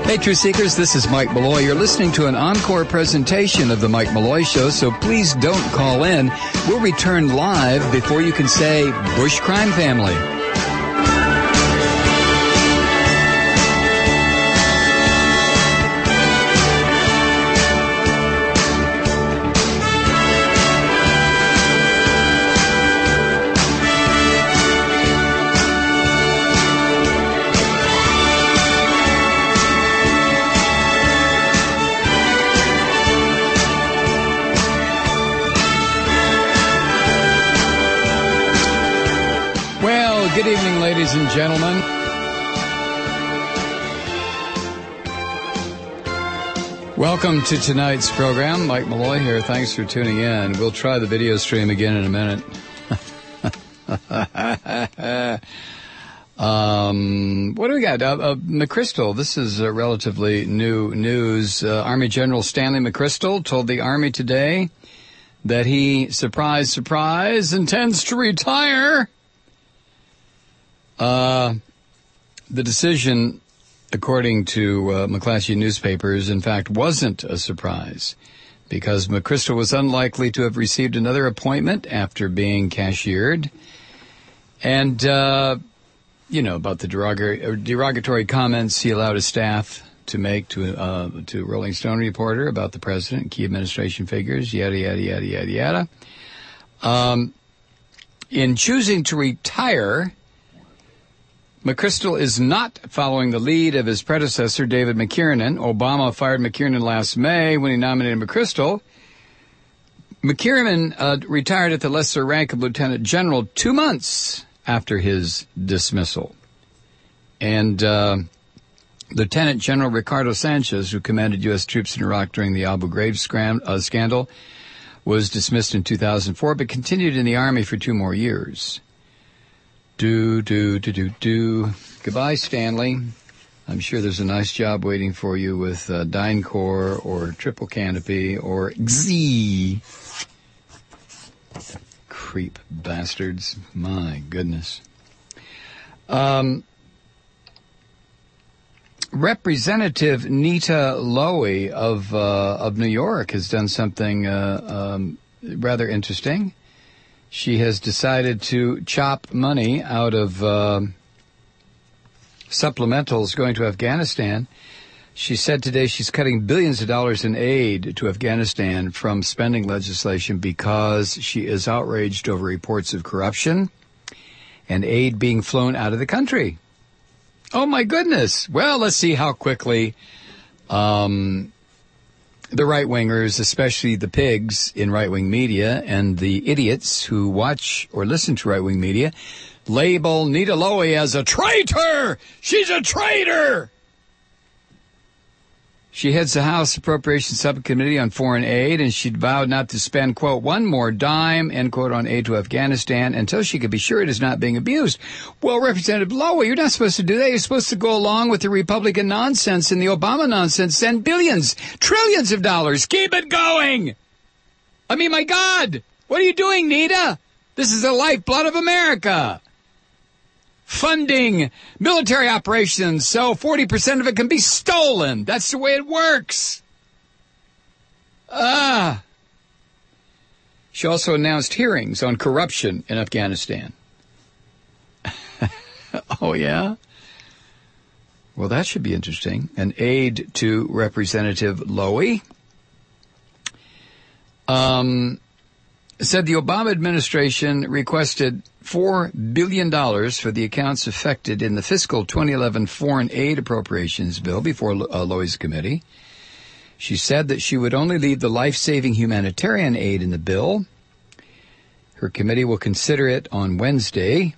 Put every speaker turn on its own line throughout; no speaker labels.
Hey, Truth Seekers, this is Mike Malloy. You're listening to an encore presentation of The Mike Malloy Show, so please don't call in. We'll return live before you can say Bush crime family. Good evening, ladies and gentlemen. Welcome to tonight's program. Mike Malloy here. Thanks for tuning in. We'll try the video stream again in a minute. What do we got? McChrystal. This is relatively new news. Army General Stanley McChrystal told the Army today that he, surprise, surprise, intends to retire. The decision, according to McClatchy newspapers, in fact, wasn't a surprise because McChrystal was unlikely to have received another appointment after being cashiered. And, about the derogatory comments he allowed his staff to make to Rolling Stone reporter about the president, key administration figures, yada, yada, yada, yada, yada. In choosing to retire, McChrystal is not following the lead of his predecessor, David McKiernan. Obama fired McKiernan last May when he nominated McChrystal. McKiernan retired at the lesser rank of lieutenant general 2 months after his dismissal. And Lieutenant General Ricardo Sanchez, who commanded U.S. troops in Iraq during the Abu Ghraib scandal, was dismissed in 2004, but continued in the Army for 2 more years. Goodbye, Stanley. I'm sure there's a nice job waiting for you with DynCorp or Triple Canopy or XZ. Creep bastards. My goodness. Representative Nita Lowey of New York has done something rather interesting. She has decided to chop money out of supplementals going to Afghanistan. She said today she's cutting billions of dollars in aid to Afghanistan from spending legislation because she is outraged over reports of corruption and aid being flown out of the country. Oh, my goodness. Well, let's see how quickly the right-wingers, especially the pigs in right-wing media and the idiots who watch or listen to right-wing media, label Nita Lowey as a traitor! She's a traitor! She heads the House Appropriations Subcommittee on Foreign Aid, and she vowed not to spend, quote, one more dime, end quote, on aid to Afghanistan until she could be sure it is not being abused. Well, Representative Lowey, you're not supposed to do that. You're supposed to go along with the Republican nonsense and the Obama nonsense. Send billions, trillions of dollars. Keep it going. I mean, my God, what are you doing, Nita? This is the lifeblood of America. Funding military operations so 40% of it can be stolen. That's the way it works. She also announced hearings on corruption in Afghanistan. Oh, yeah? Well, that should be interesting. An aide to Representative Lowey said the Obama administration requested $4 billion for the accounts affected in the fiscal 2011 foreign aid appropriations bill before Lowey's committee. She said that she would only leave the life-saving humanitarian aid in the bill. Her committee will consider it on Wednesday.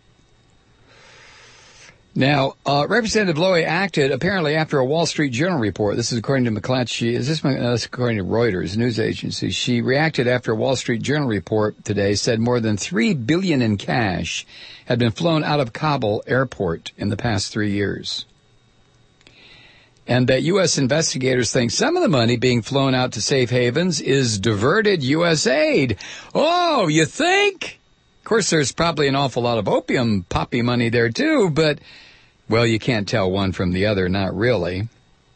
Now, Representative Lowey acted apparently after a Wall Street Journal report. This is according to McClatchy. This according to Reuters news agency. She reacted after a Wall Street Journal report today said more than $3 billion in cash had been flown out of Kabul airport in the past 3 years. And that U.S. investigators think some of the money being flown out to safe havens is diverted U.S. aid. Oh, you think? Of course, there's probably an awful lot of opium poppy money there, too, but, well, you can't tell one from the other, not really.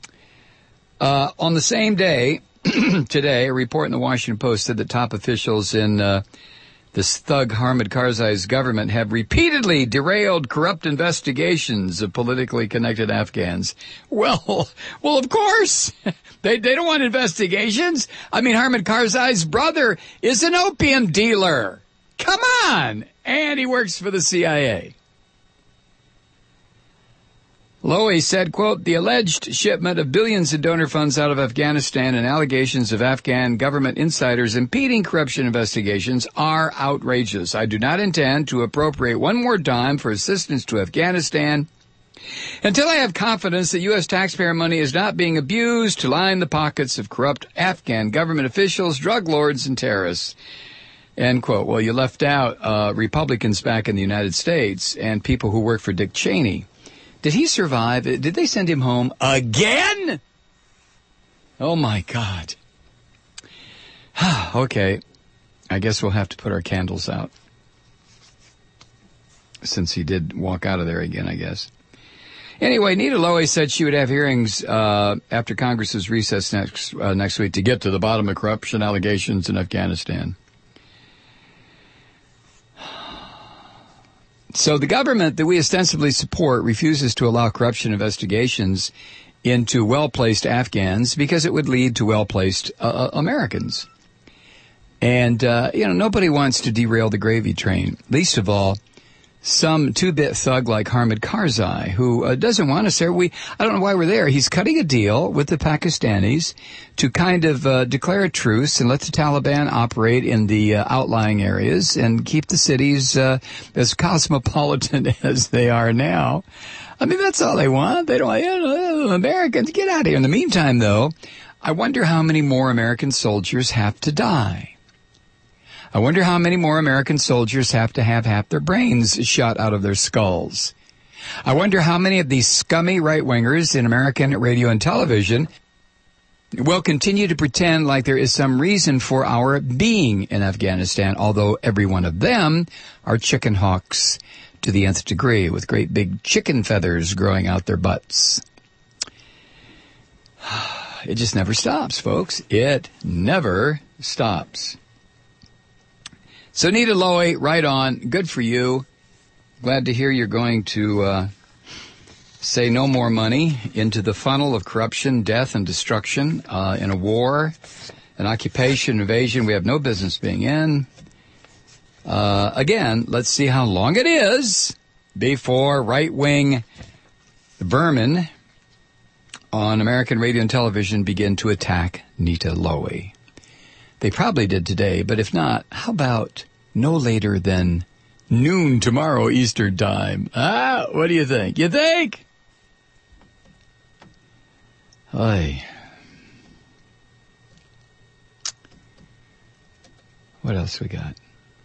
On the same day, today, a report in the Washington Post said that top officials in this thug Hamid Karzai's government have repeatedly derailed corrupt investigations of politically connected Afghans. Well, of course. They don't want investigations. I mean, Hamid Karzai's brother is an opium dealer. Come on. And he works for the CIA. Lowy said, quote, the alleged shipment of billions in donor funds out of Afghanistan and allegations of Afghan government insiders impeding corruption investigations are outrageous. I do not intend to appropriate one more dime for assistance to Afghanistan until I have confidence that U.S. taxpayer money is not being abused to line the pockets of corrupt Afghan government officials, drug lords, and terrorists. End quote. Well, you left out Republicans back in the United States and people who work for Dick Cheney. Did he survive? Did they send him home again? Oh, my God. Okay. I guess we'll have to put our candles out. Since he did walk out of there again, I guess. Anyway, Nita Lowy said she would have hearings after Congress's recess next week to get to the bottom of corruption allegations in Afghanistan. So the government that we ostensibly support refuses to allow corruption investigations into well-placed Afghans because it would lead to well-placed Americans. And, nobody wants to derail the gravy train, least of all some two-bit thug like Hamid Karzai, who doesn't want us there. I don't know why we're there. He's cutting a deal with the Pakistanis to kind of declare a truce and let the Taliban operate in the outlying areas and keep the cities as cosmopolitan as they are now. I mean, that's all they want. They don't, Americans, get out of here. In the meantime, though, I wonder how many more American soldiers have to die. I wonder how many more American soldiers have to have half their brains shot out of their skulls. I wonder how many of these scummy right-wingers in American radio and television will continue to pretend like there is some reason for our being in Afghanistan, although every one of them are chicken hawks to the nth degree with great big chicken feathers growing out their butts. It just never stops, folks. It never stops. So, Nita Lowy, right on. Good for you. Glad to hear you're going to say no more money into the funnel of corruption, death, and destruction in a war, an occupation, invasion we have no business being in. Again, let's see how long it is before right-wing vermin on American radio and television begin to attack Nita Lowy. They probably did today, but if not, how about no later than noon tomorrow Eastern time? What do you think? You think? Oy. What else we got?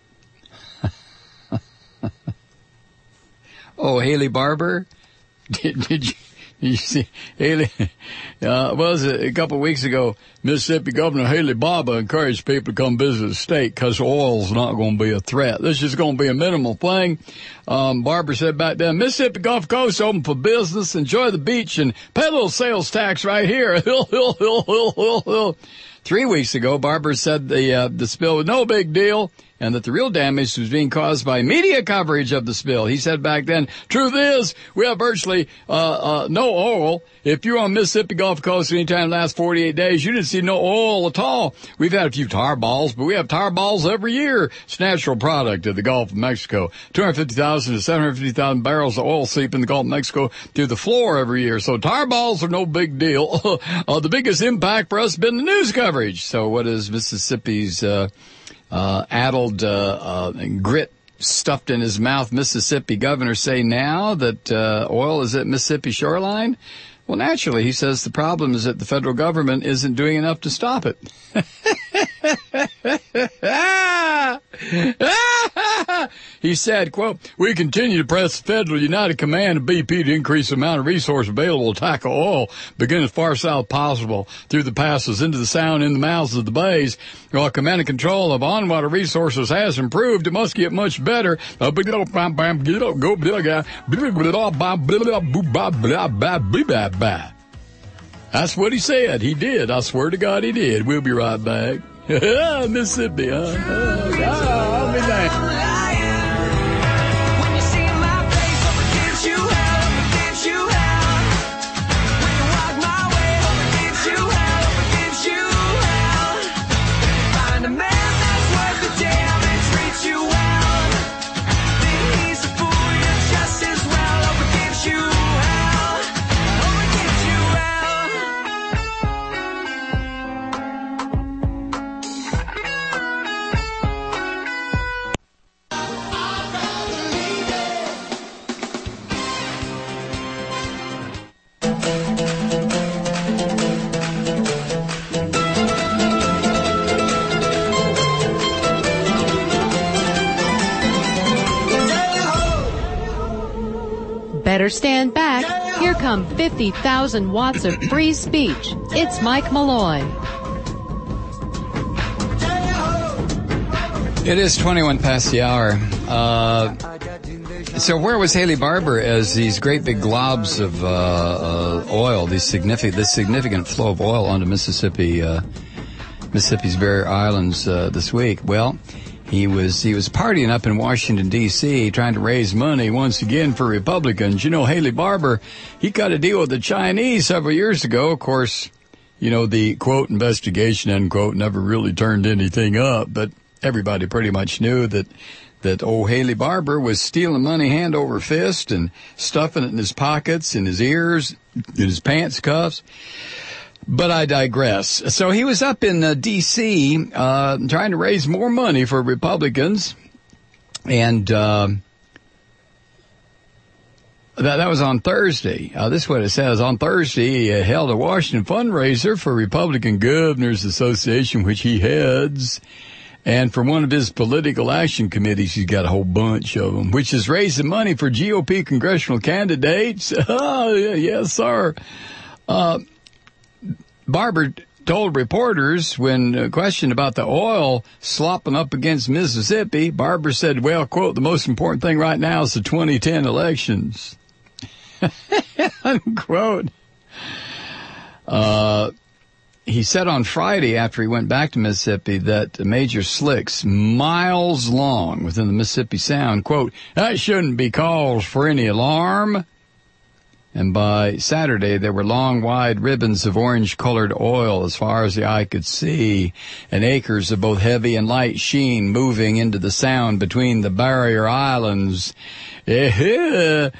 Oh, Haley Barbour? Did you see Haley? Was it a couple of weeks ago? Mississippi Governor Haley Barbour encouraged people to come visit the state because oil's not going to be a threat. This is going to be a minimal thing. Barbour said back then, Mississippi Gulf Coast open for business, enjoy the beach, and pay a little sales tax right here. 3 weeks ago, Barbour said the spill was no big deal and that the real damage was being caused by media coverage of the spill. He said back then, truth is, we have virtually no oil. If you're on Mississippi Gulf Coast anytime in the last 48 days, you didn't see no oil at all. We've had a few tar balls, but we have tar balls every year. It's a natural product of the Gulf of Mexico. 250,000 to 750,000 barrels of oil seep in the Gulf of Mexico through the floor every year. So tar balls are no big deal. The biggest impact for us has been the news coverage. So what is Mississippi's addled grit stuffed in his mouth Mississippi governor say now that oil is at Mississippi shoreline? Well, naturally, he says the problem is that the federal government isn't doing enough to stop it. He said, quote, we continue to press the Federal United Command of BP to increase the amount of resource available to tackle oil, begin as far south possible through the passes into the sound in the mouths of the bays. While command and control of on-water resources has improved, it must get much better. That's what he said. He did. I swear to God he did. We'll be right back. Mississippi, huh? I'll be back.
Better stand back. Here come 50,000 watts of free speech. It's Mike Malloy.
It is 21 past the hour. So where was Haley Barbour as these great big globs of oil, this significant flow of oil onto Mississippi's barrier islands this week? Well, he was partying up in Washington, D.C., trying to raise money once again for Republicans. You know, Haley Barbour, he cut a deal with the Chinese several years ago. Of course, you know, the, quote, investigation, unquote, never really turned anything up, but everybody pretty much knew that old Haley Barbour was stealing money hand over fist and stuffing it in his pockets, in his ears, in his pants cuffs. But I digress. So he was up in D.C. Trying to raise more money for Republicans, and that was on Thursday. This is what it says. On Thursday, he held a Washington fundraiser for Republican Governors Association, which he heads. And for one of his political action committees, he's got a whole bunch of them, which is raising money for GOP congressional candidates. Oh, yes, sir. Barbour told reporters when questioned about the oil slopping up against Mississippi, Barbour said, well, quote, the most important thing right now is the 2010 elections. Unquote. He said on Friday after he went back to Mississippi that major slicks miles long within the Mississippi Sound, quote, that shouldn't be cause for any alarm. And by Saturday, there were long, wide ribbons of orange-colored oil as far as the eye could see, and acres of both heavy and light sheen moving into the Sound between the barrier islands. Maybe,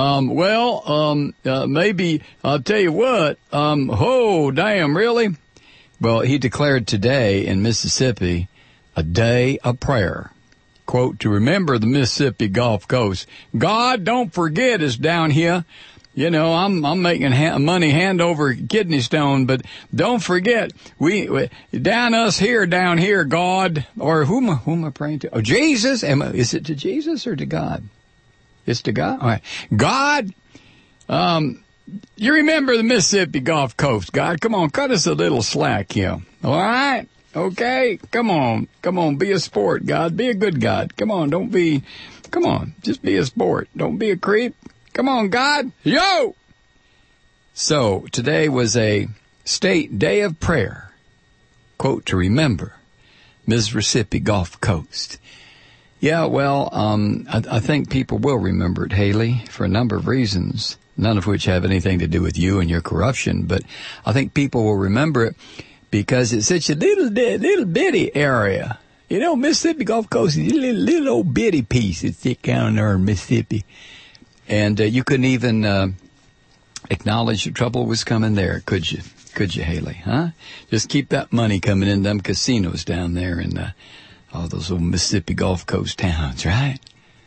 I'll tell you what, oh, damn, really? Well, he declared today in Mississippi a day of prayer. Quote, to remember the Mississippi Gulf Coast. God, don't forget us down here. You know, I'm making money hand over kidney stone, but don't forget, we down here, God, or who am I praying to? Oh, Jesus. Is it to Jesus or to God? It's to God. All right, God. You remember the Mississippi Gulf Coast, God? Come on, cut us a little slack here. All right, okay. Come on, be a sport, God. Be a good God. Come on, just be a sport. Don't be a creep. Come on, God. Yo! So, today was a state day of prayer, quote, to remember Mississippi Gulf Coast. Yeah, well, I think people will remember it, Haley, for a number of reasons, none of which have anything to do with you and your corruption, but I think people will remember it because it's such a little bitty area. You know, Mississippi Gulf Coast is a little old bitty piece. It's down there in Mississippi. And you couldn't even acknowledge the trouble was coming there, could you? Could you, Haley? Huh? Just keep that money coming in them casinos down there in all those old Mississippi Gulf Coast towns, right?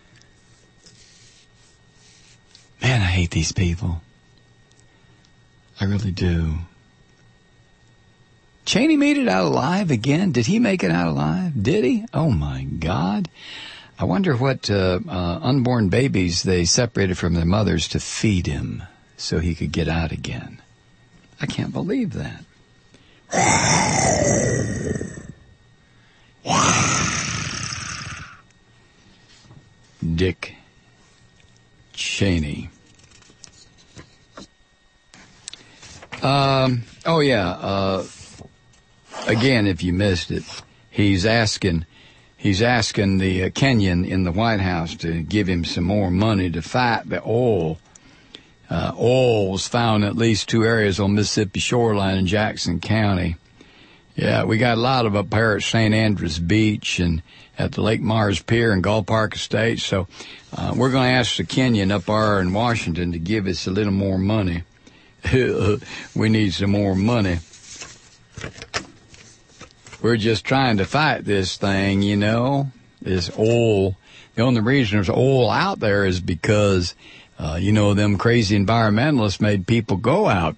Man, I hate these people. I really do. Cheney made it out alive again. Did he make it out alive? Did he? Oh, my God. I wonder what unborn babies they separated from their mothers to feed him so he could get out again. I can't believe that. Dick Cheney. Again, if you missed it, he's asking the Kenyan in the White House to give him some more money to fight the oil. Oil was found in at least 2 areas on Mississippi shoreline in Jackson County. Yeah, we got a lot of up here at St. Andrews Beach and at the Lake Mars Pier and Gull Park Estates. So we're going to ask the Kenyan up there in Washington to give us a little more money. We need some more money. We're just trying to fight this thing, you know, this oil. The only reason there's oil out there is because, them crazy environmentalists made people go out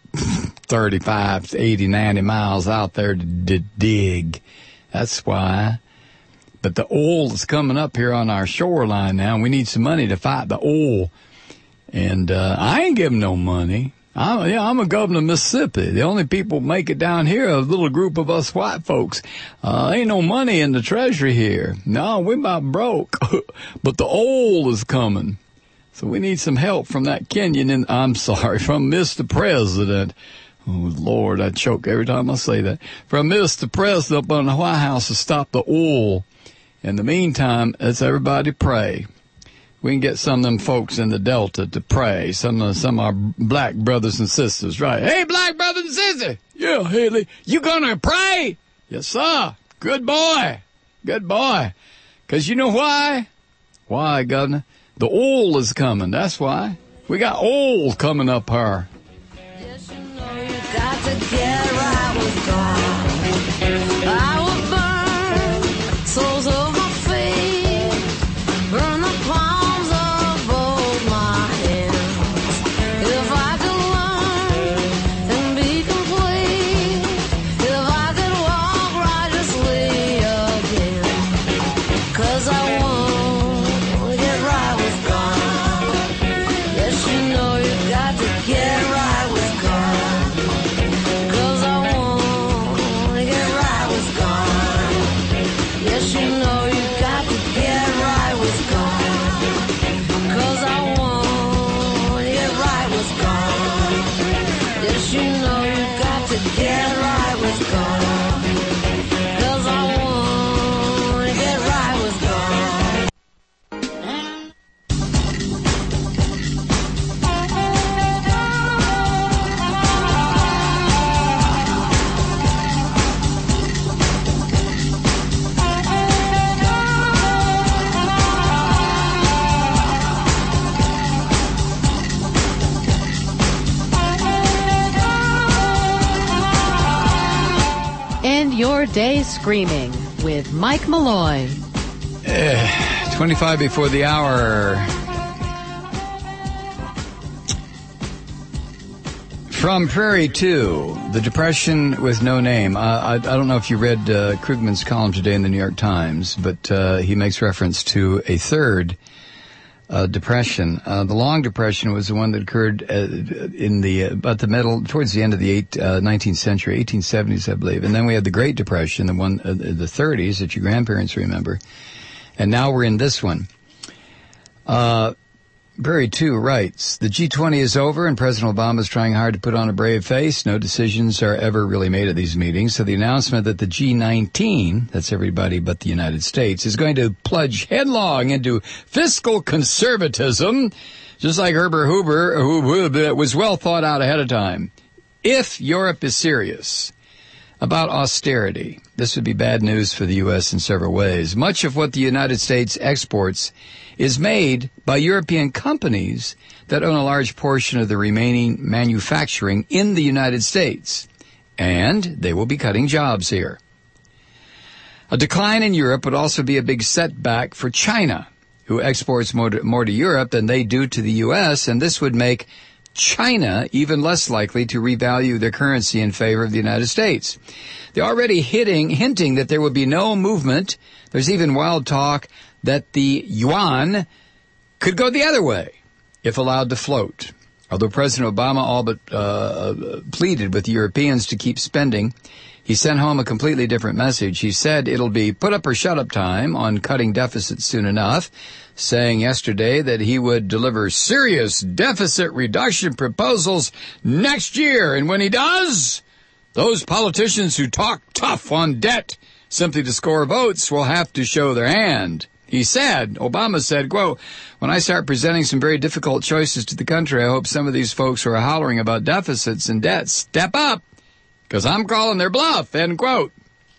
35, 80, 90 miles out there to dig. That's why. But the oil is coming up here on our shoreline now, and we need some money to fight the oil. And I ain't giving no money. I'm a governor of Mississippi. The only people who make it down here are a little group of us white folks. Ain't no money in the treasury here. No, we're about broke. But the oil is coming. So we need some help from that Kenyan, from Mr. President. Oh, Lord, I choke every time I say that. From Mr. President up on the White House to stop the oil. In the meantime, let's everybody pray. We can get some of them folks in the Delta to pray. Some of our black brothers and sisters, right? Hey, black brothers and sisters. Yeah, Haley. You gonna pray? Yes, sir. Good boy. Good boy. 'Cause you know why? Why, Governor? The oil is coming. That's why. We got oil coming up here.
Yes, you know you got to get right with God. I will burn soles of my feet, burn the palms of both my hands. If I could learn and be complete, if I could walk righteously again, 'cause I won't get right with God. Yes, you know you got to get right with God, 'cause I won't get right with God. Yes, you know you got to get right with God, 'cause I won't get right with God. Yes, you know you got to get right with God, 'cause I won't get right with God.
End your day screaming with Mike Malloy.
25 before the hour. From Prairie 2, the Depression with No Name. I don't know if you read Krugman's column today in the New York Times, but he makes reference to a third depression. The Long Depression was the one that occurred towards the end of the 19th century, 1870s, I believe. And then we had the Great Depression, the one, the 30s that your grandparents remember. And now we're in this one. Prairie 2 writes, the G20 is over and President Obama is trying hard to put on a brave face. No decisions are ever really made at these meetings. So the announcement that the G19, that's everybody but the United States, is going to plunge headlong into fiscal conservatism, just like Herbert Hoover, who was well thought out ahead of time. If Europe is serious about austerity, this would be bad news for the U.S. in several ways. Much of what the United States exports is made by European companies that own a large portion of the remaining manufacturing in the United States, and they will be cutting jobs here. A decline in Europe would also be a big setback for China, who exports more to Europe than they do to the U.S., and this would make China even less likely to revalue their currency in favor of the United States. They're already hinting that there would be no movement. There's even wild talk that the yuan could go the other way if allowed to float. Although President Obama all but pleaded with Europeans to keep spending, He sent home a completely different message. He said it'll be put up or shut up time on cutting deficits soon enough, saying yesterday that he would deliver serious deficit reduction proposals next year. And when he does, those politicians who talk tough on debt simply to score votes will have to show their hand. He said, Obama said, quote, when I start presenting some very difficult choices to the country, I hope some of these folks who are hollering about deficits and debt step up, because I'm calling their bluff, end quote.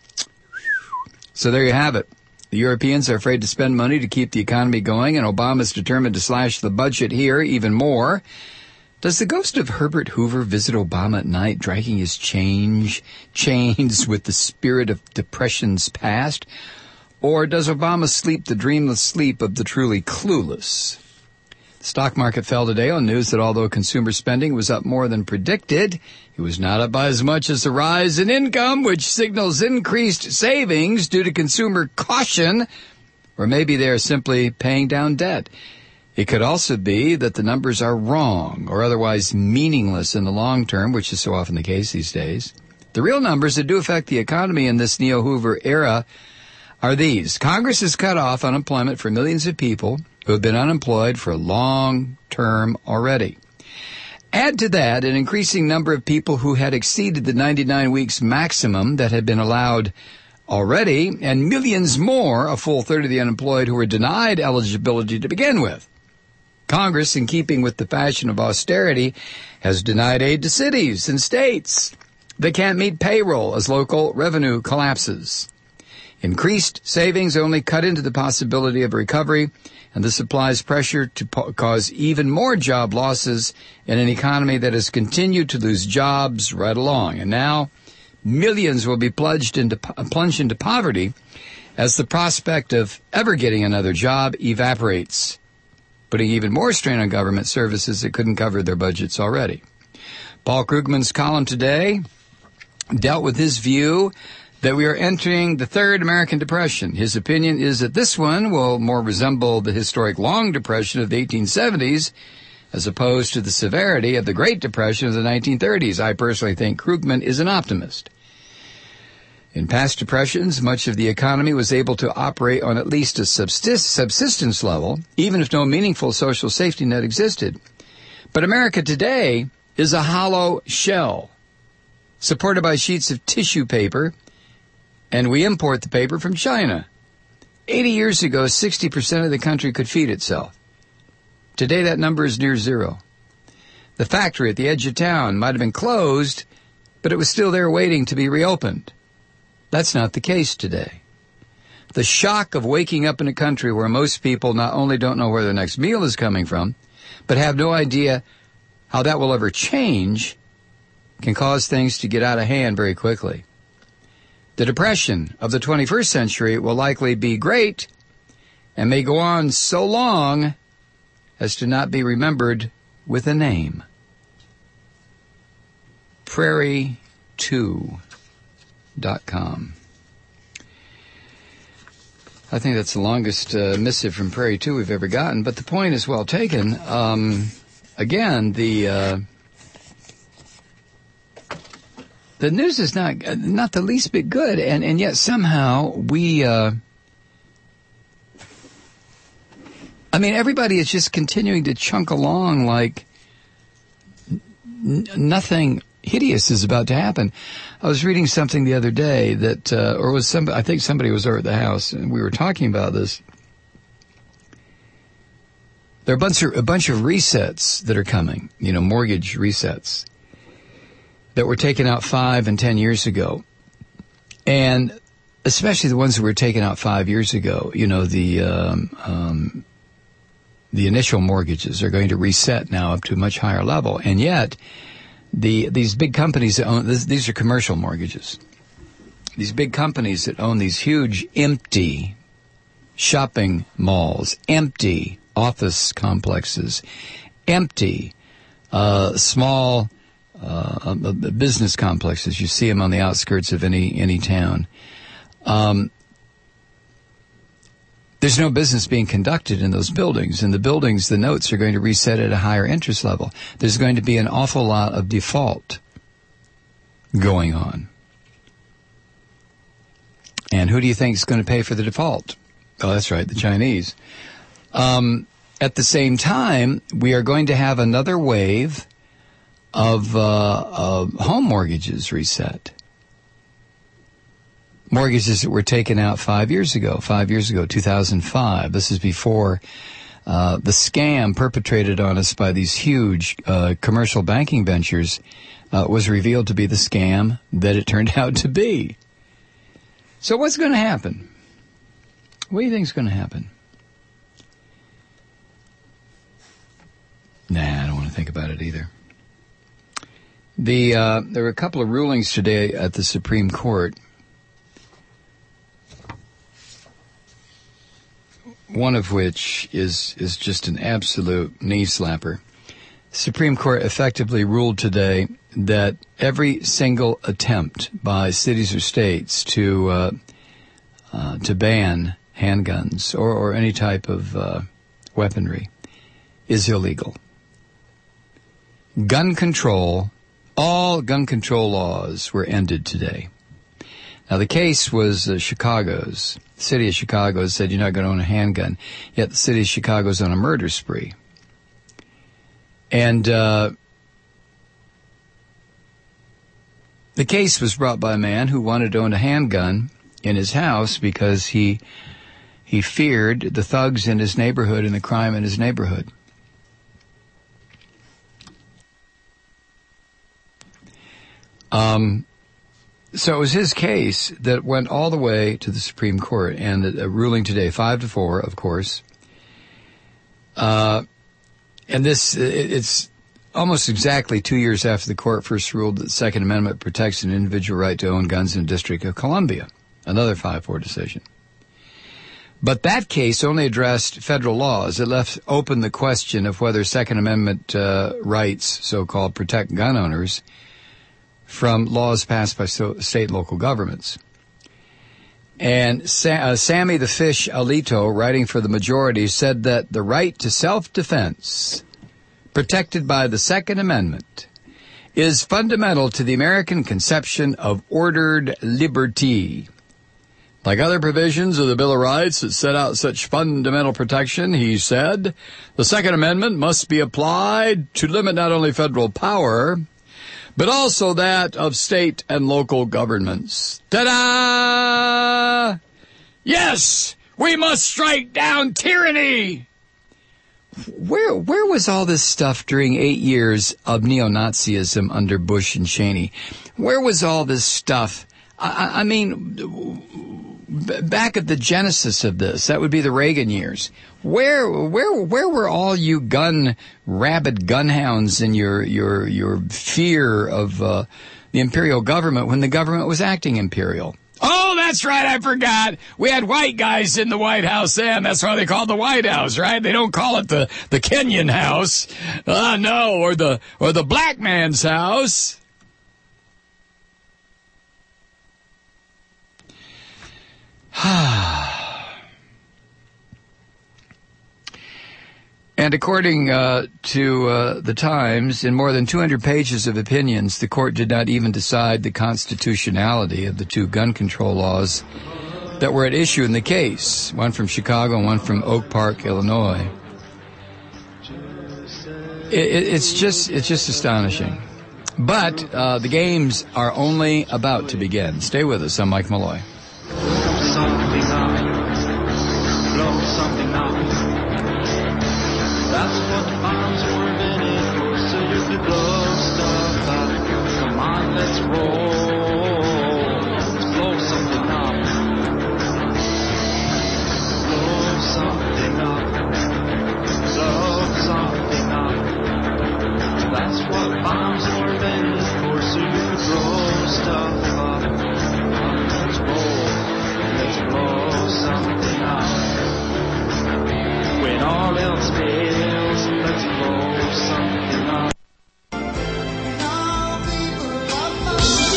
So there you have it. The Europeans are afraid to spend money to keep the economy going, and Obama's determined to slash the budget here even more. Does the ghost of Herbert Hoover visit Obama at night, dragging his chains with the spirit of Depression's past? Or does Obama sleep the dreamless sleep of the truly clueless? The stock market fell today on news that although consumer spending was up more than predicted, it was not up by as much as the rise in income, which signals increased savings due to consumer caution, or maybe they are simply paying down debt. It could also be that the numbers are wrong or otherwise meaningless in the long term, which is so often the case these days. The real numbers that do affect the economy in this neo-Hoover era are these. Congress has cut off unemployment for millions of people who have been unemployed for a long term already. Add to that an increasing number of people who had exceeded the 99 weeks maximum that had been allowed already, and millions more, a full third of the unemployed, who were denied eligibility to begin with. Congress, in keeping with the fashion of austerity, has denied aid to cities and states. They can't meet payroll as local revenue collapses. Increased savings only cut into the possibility of recovery, and this applies pressure to cause even more job losses in an economy that has continued to lose jobs right along. And now, millions will be plunged into poverty as the prospect of ever getting another job evaporates, putting even more strain on government services that couldn't cover their budgets already. Paul Krugman's column today dealt with his view that we are entering the third American Depression. His opinion is that this one will more resemble the historic Long Depression of the 1870s as opposed to the severity of the Great Depression of the 1930s. I personally think Krugman is an optimist. In past depressions, much of the economy was able to operate on at least a subsistence level, even if no meaningful social safety net existed. But America today is a hollow shell, supported by sheets of tissue paper, and we import the paper from China. 80 years ago, 60% of the country could feed itself. Today, that number is near zero. The factory at the edge of town might have been closed, but it was still there waiting to be reopened. That's not the case today. The shock of waking up in a country where most people not only don't know where their next meal is coming from, but have no idea how that will ever change, can cause things to get out of hand very quickly. The depression of the 21st century will likely be great and may go on so long as to not be remembered with a name. Prairie2.com. I think that's the longest missive from Prairie 2 we've ever gotten, but the point is well taken. Again, the news is not the least bit good, and yet somehow we, everybody is just continuing to chunk along like nothing hideous is about to happen. I was reading something the other day that, I think somebody was over at the house, and we were talking about this. There are a bunch of resets that are coming, mortgage resets, that were taken out 5 and 10 years ago. And especially the ones that were taken out 5 years ago, the initial mortgages are going to reset now up to a much higher level. And yet, these big companies that own, these are commercial mortgages. These big companies that own these huge empty shopping malls, empty office complexes, empty small business complexes. You see them on the outskirts of any town. There's no business being conducted in those buildings. In the buildings, the notes are going to reset at a higher interest level. There's going to be an awful lot of default going on. And who do you think is going to pay for the default? Oh, that's right, the Chinese. At the same time, we are going to have another wave of home mortgages reset. Mortgages that were taken out 5 years ago, 2005. This is before the scam perpetrated on us by these huge commercial banking ventures was revealed to be the scam that it turned out to be. So what's going to happen? What do you think is going to happen? Nah, I don't want to think about it either. There were a couple of rulings today at the Supreme Court. One of which is just an absolute knee slapper. Supreme Court effectively ruled today that every single attempt by cities or states to ban handguns or any type of weaponry is illegal. Gun control, all gun control laws were ended today. Now, the case was Chicago's. The city of Chicago said you're not going to own a handgun, yet the city of Chicago's on a murder spree. And the case was brought by a man who wanted to own a handgun in his house because he feared the thugs in his neighborhood and the crime in his neighborhood. So it was his case that went all the way to the Supreme Court, and a ruling today, 5-4, of course. And it's almost exactly 2 years after the court first ruled that the Second Amendment protects an individual right to own guns in the District of Columbia. Another 5-4 decision. But that case only addressed federal laws. It left open the question of whether Second Amendment rights, so-called, protect gun owners from laws passed by state and local governments. And Sammy the Fish Alito, writing for the majority, said that the right to self-defense, protected by the Second Amendment, is fundamental to the American conception of ordered liberty. Like other provisions of the Bill of Rights that set out such fundamental protection, he said, the Second Amendment must be applied to limit not only federal power, but also that of state and local governments. Ta-da! Yes, we must strike down tyranny! Where was all this stuff during 8 years of neo-Nazism under Bush and Cheney? Where was all this stuff? I mean, back at the genesis of this, that would be the Reagan years. Where were all you rabid gunhounds and your fear of the imperial government when the government was acting imperial? Oh, that's right, I forgot. We had white guys in the White House then. That's why they call it the White House, right? They don't call it the Kenyan house. No, or the black man's house. And according to the Times, in more than 200 pages of opinions, the court did not even decide the constitutionality of the two gun control laws that were at issue in the case, one from Chicago and one from Oak Park, Illinois. It's just astonishing. But the games are only about to begin. Stay with us. I'm Mike Malloy.
That's what the bombs were invented for, so you could blow stuff up. Come on, let's roll. Let's blow something up. Blow something up. Blow something up. That's what bombs were invented for, so you could blow stuff up. Come on, let's roll. Let's blow something up. When all else fails, let's blow something up.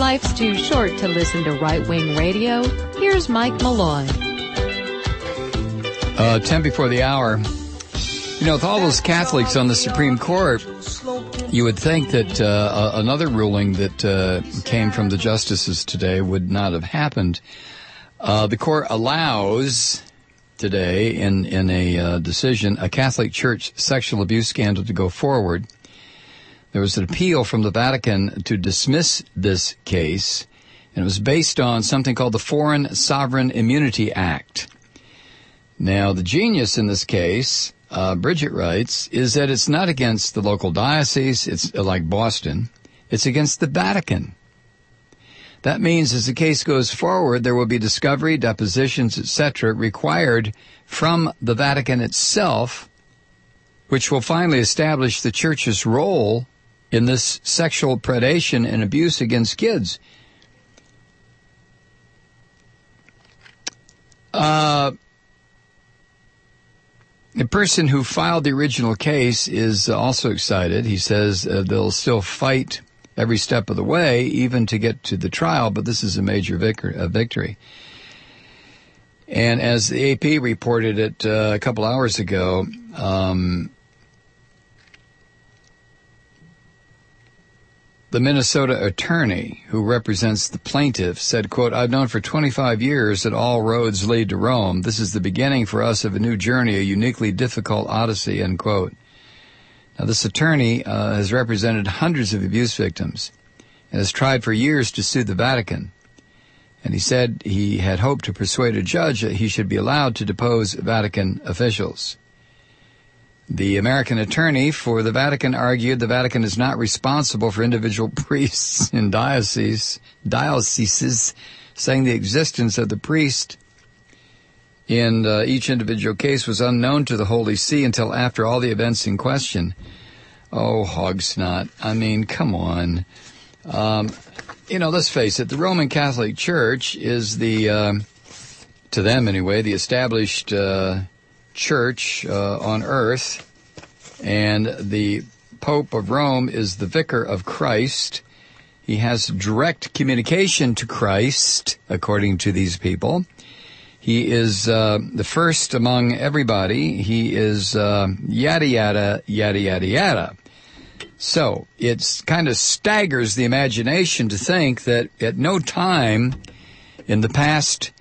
life's too short to listen to right-wing radio, here's Mike Malloy.
10 before the hour. You know, with all those Catholics on the Supreme Court, you would think that another ruling that came from the justices today would not have happened. The court allows today in a decision a Catholic Church sexual abuse scandal to go forward. There was an appeal from the Vatican to dismiss this case, and it was based on something called the Foreign Sovereign Immunity Act. Now, the genius in this case, Bridget writes, is that it's not against the local diocese, it's like Boston, it's against the Vatican. That means as the case goes forward, there will be discovery, depositions, etc., required from the Vatican itself, which will finally establish the Church's role in this sexual predation and abuse against kids. The person who filed the original case is also excited. He says they'll still fight every step of the way, even to get to the trial, but this is a major victory. And as the AP reported it a couple hours ago, the Minnesota attorney who represents the plaintiff said, quote, "I've known for 25 years that all roads lead to Rome. This is the beginning for us of a new journey, a uniquely difficult odyssey," end quote. Now, this attorney has represented hundreds of abuse victims and has tried for years to sue the Vatican. And he said he had hoped to persuade a judge that he should be allowed to depose Vatican officials. The American attorney for the Vatican argued the Vatican is not responsible for individual priests in dioceses, saying the existence of the priest in each individual case was unknown to the Holy See until after all the events in question. Oh, hog snot. I mean, come on. Let's face it, the Roman Catholic Church is the, to them anyway, the established church on earth, and the Pope of Rome is the vicar of Christ. He has direct communication to Christ, according to these people. He is the first among everybody. He is yada, yada, yada, yada, yada. So it kind of staggers the imagination to think that at no time in the past,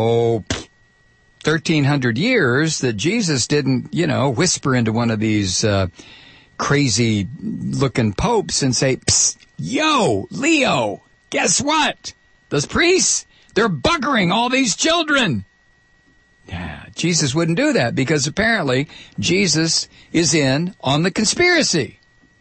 1,300 years that Jesus didn't, whisper into one of these crazy-looking popes and say, "Psst, yo, Leo, guess what? Those priests, they're buggering all these children." Yeah, Jesus wouldn't do that because apparently Jesus is in on the conspiracy.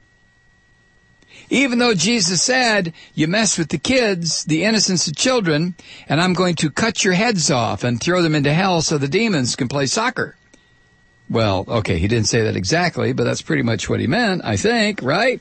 Even though Jesus said, you mess with the kids, the innocence of children, and I'm going to cut your heads off and throw them into hell so the demons can play soccer. Well, okay, he didn't say that exactly, but that's pretty much what he meant, I think, right?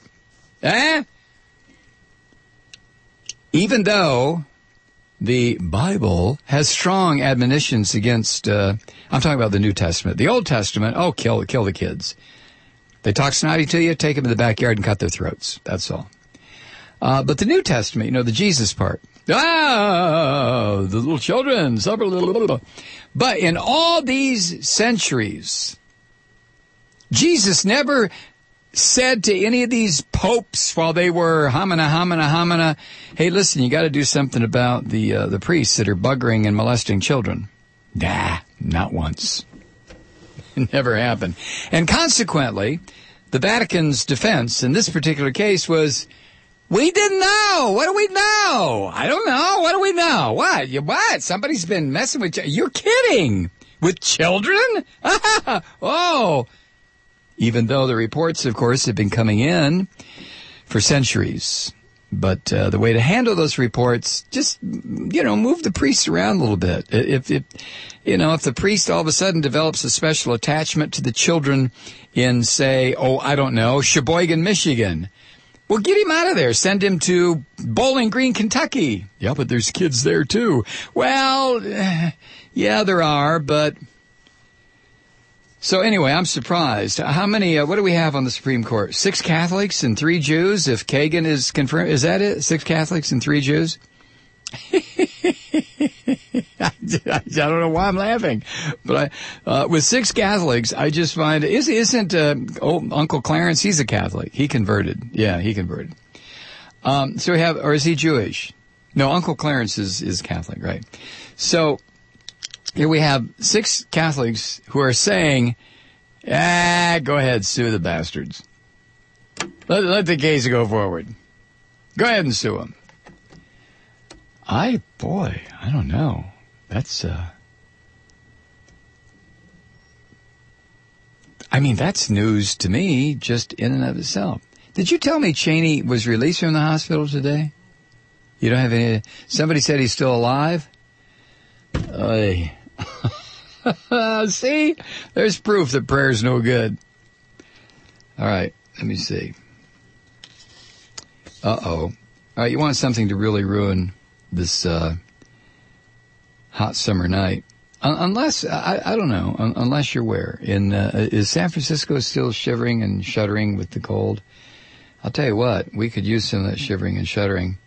Even though the Bible has strong admonitions against, I'm talking about the New Testament. The Old Testament, kill the kids. They talk snotty to you, take them in the backyard and cut their throats. That's all. But the New Testament, the Jesus part. The little children. But in all these centuries, Jesus never said to any of these popes while they were homina, hey, listen, you got to do something about the priests that are buggering and molesting children. Nah, not once. It never happened. And consequently, the Vatican's defense in this particular case was, we didn't know. What do we know? I don't know. What do we know? What? What? Somebody's been messing with you. You're kidding. With children? Oh. Even though the reports, of course, have been coming in for centuries. But the way to handle those reports, just, move the priests around a little bit. If the priest all of a sudden develops a special attachment to the children in, say, Sheboygan, Michigan, well, get him out of there. Send him to Bowling Green, Kentucky. Yeah, but there's kids there, too. Well, yeah, there are, but So anyway, I'm surprised. How many, what do we have on the Supreme Court? 6 Catholics and 3 Jews? If Kagan is confirmed, is that it? 6 Catholics and 3 Jews? I don't know why I'm laughing, but with 6 Catholics, I just find, isn't Uncle Clarence, he's a Catholic. He converted. Yeah, he converted. So we have, or is he Jewish? No, Uncle Clarence is Catholic, right? So here we have 6 Catholics who are saying, go ahead, sue the bastards. Let the case go forward. Go ahead and sue them. I don't know. That's, that's news to me, just in and of itself. Did you tell me Cheney was released from the hospital today? You don't have any, somebody said he's still alive? See? There's proof that prayer's no good. All right, let me see. All right, you want something to really ruin this hot summer night. Unless, I don't know, unless you're where? Is San Francisco still shivering and shuddering with the cold? I'll tell you what, we could use some of that shivering and shuddering.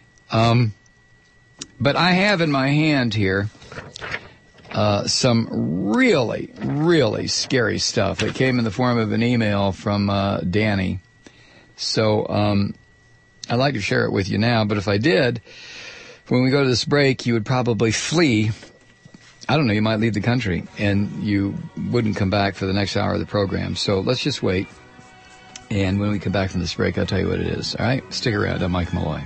But I have in my hand here some really, really scary stuff that came in the form of an email from Danny. So I'd like to share it with you now, but if I did, when we go to this break, you would probably flee. I don't know, you might leave the country, and you wouldn't come back for the next hour of the program. So let's just wait, and when we come back from this break, I'll tell you what it is. All right? Stick around. I'm Mike Malloy.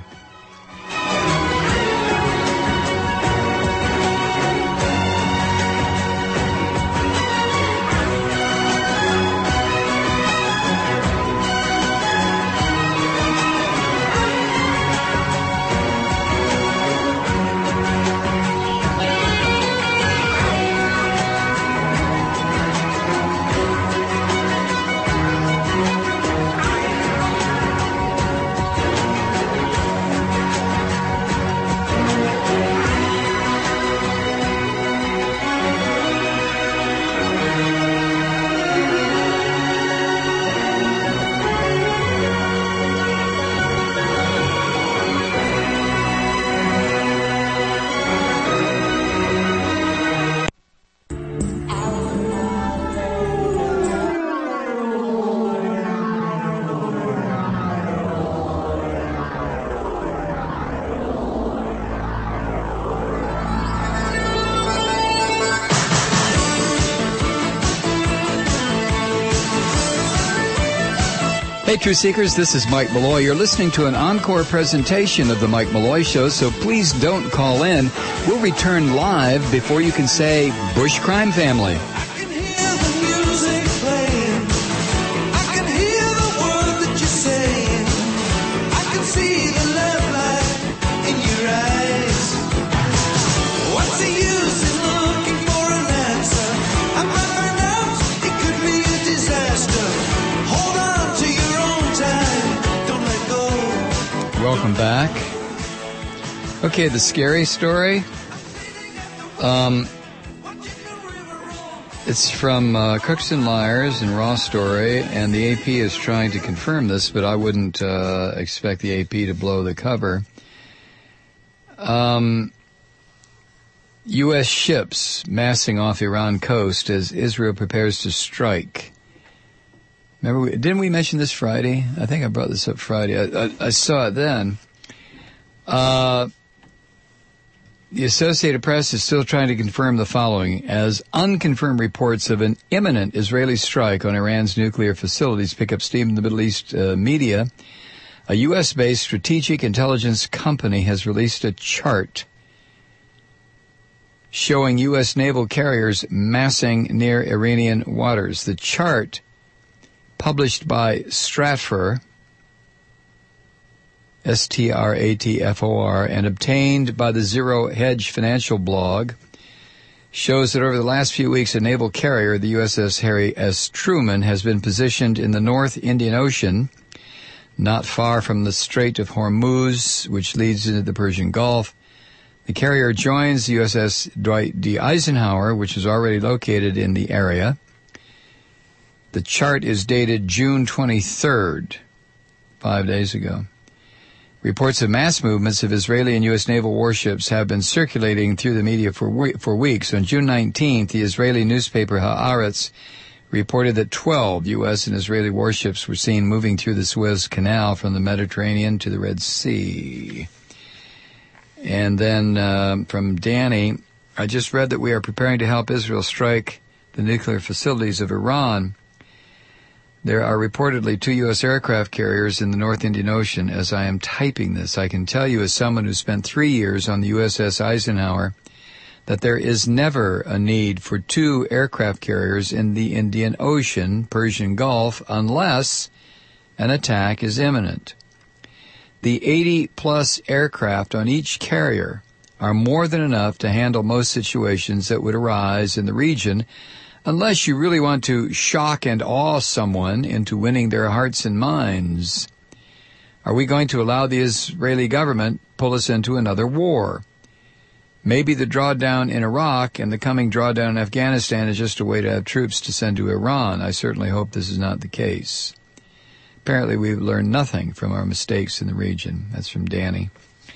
Hey, Truth Seekers, this is Mike Malloy. You're listening to an encore presentation of The Mike Malloy Show, so please don't call in. We'll return live before you can say, Bush Crime Family.
I can hear the music playing. I can hear the word that you're saying. I can see the love light in your eyes. What's the use in looking for an answer? I might find out it could be a disaster. Hold on to your own time. Don't let go.
Welcome back. Okay, the scary story. It's from Crooks and Liars and Raw Story, and the AP is trying to confirm this, but I wouldn't expect the AP to blow the cover. U.S. ships massing off Iran coast as Israel prepares to strike. Remember, didn't we mention this Friday? I think I brought this up Friday. I saw it then. The Associated Press is still trying to confirm the following, as unconfirmed reports of an imminent Israeli strike on Iran's nuclear facilities pick up steam in the Middle East media. A U.S.-based strategic intelligence company has released a chart showing U.S. naval carriers massing near Iranian waters. The chart, published by Stratfor, Stratfor, and obtained by the Zero Hedge Financial blog, shows that over the last few weeks, a naval carrier, the USS Harry S. Truman, has been positioned in the North Indian Ocean, not far from the Strait of Hormuz, which leads into the Persian Gulf. The carrier joins the USS Dwight D. Eisenhower, which is already located in the area. The chart is dated June 23rd, 5 days ago. Reports of mass movements of Israeli and U.S. naval warships have been circulating through the media for weeks. On June 19th, the Israeli newspaper Haaretz reported that 12 U.S. and Israeli warships were seen moving through the Suez Canal from the Mediterranean to the Red Sea. And then from Danny, I just read that we are preparing to help Israel strike the nuclear facilities of Iran. There are reportedly 2 U.S. aircraft carriers in the North Indian Ocean. As I am typing this, I can tell you as someone who spent 3 years on the USS Eisenhower that there is never a need for 2 aircraft carriers in the Indian Ocean, Persian Gulf, unless an attack is imminent. The 80-plus aircraft on each carrier are more than enough to handle most situations that would arise in the region, unless you really want to shock and awe someone into winning their hearts and minds. Are we going to allow the Israeli government pull us into another war? Maybe the drawdown in Iraq and the coming drawdown in Afghanistan is just a way to have troops to send to Iran. I certainly hope this is not the case. Apparently we've learned nothing from our mistakes in the region. That's from Danny.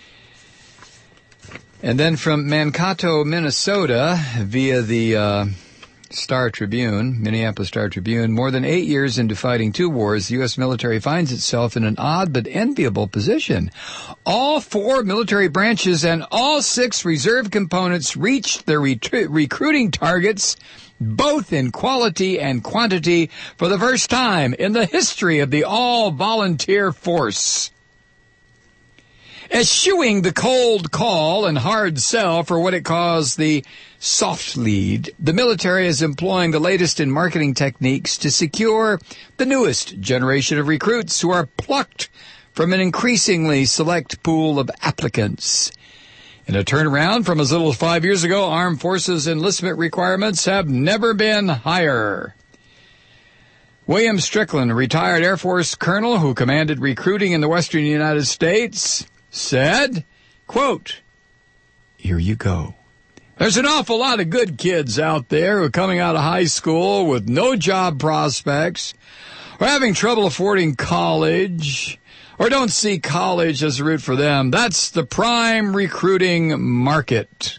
And then from Mankato, Minnesota, via the Star Tribune, Minneapolis Star Tribune, more than 8 years into fighting 2 wars, the U.S. military finds itself in an odd but enviable position. All 4 military branches and all 6 reserve components reached their recruiting targets, both in quality and quantity, for the first time in the history of the all-volunteer force. Eschewing the cold call and hard sell for what it calls the soft lead, the military is employing the latest in marketing techniques to secure the newest generation of recruits who are plucked from an increasingly select pool of applicants. In a turnaround from as little as 5 years ago, armed forces enlistment requirements have never been higher. William Strickland, a retired Air Force colonel who commanded recruiting in the western United States, said, quote, "Here you go. There's an awful lot of good kids out there who are coming out of high school with no job prospects, or having trouble affording college, or don't see college as a route for them. That's the prime recruiting market."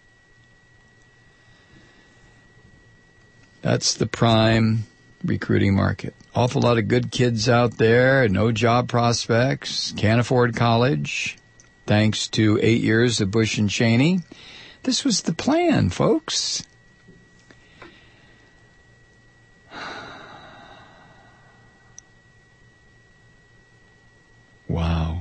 That's the prime recruiting market. Awful lot of good kids out there, no job prospects, can't afford college, thanks to 8 years of Bush and Cheney. This was the plan, folks. Wow.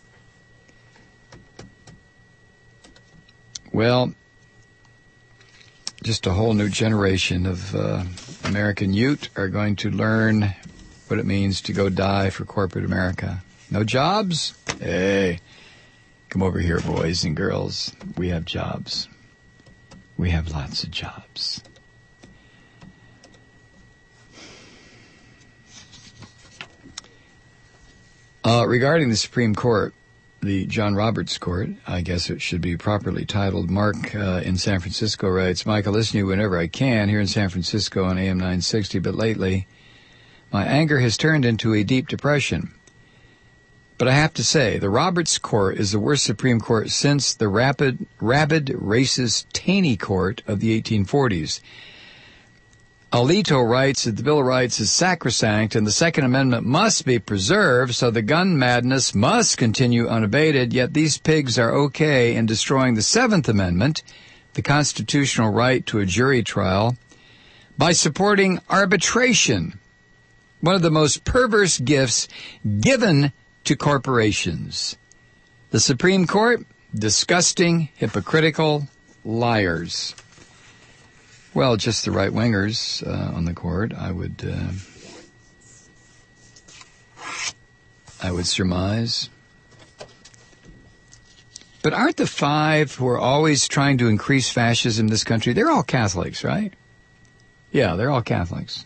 Well, just a whole new generation of American youth are going to learn what it means to go die for corporate America. No jobs? Hey, come over here, boys and girls. We have jobs. We have lots of jobs. Regarding the Supreme Court, the John Roberts Court, I guess it should be properly titled. Mark in San Francisco writes, "Mike, I listen to you whenever I can here in San Francisco on AM 960, but lately my anger has turned into a deep depression. But I have to say, the Roberts Court is the worst Supreme Court since the rabid, racist Taney Court of the 1840s. Alito writes that the Bill of Rights is sacrosanct and the Second Amendment must be preserved, so the gun madness must continue unabated, yet these pigs are okay in destroying the Seventh Amendment, the constitutional right to a jury trial, by supporting arbitration, one of the most perverse gifts given to corporations. The Supreme Court, disgusting, hypocritical liars." Well, just the right-wingers on the court, I would surmise. But aren't the 5 who are always trying to increase fascism in this country, they're all Catholics, right? Yeah, they're all Catholics.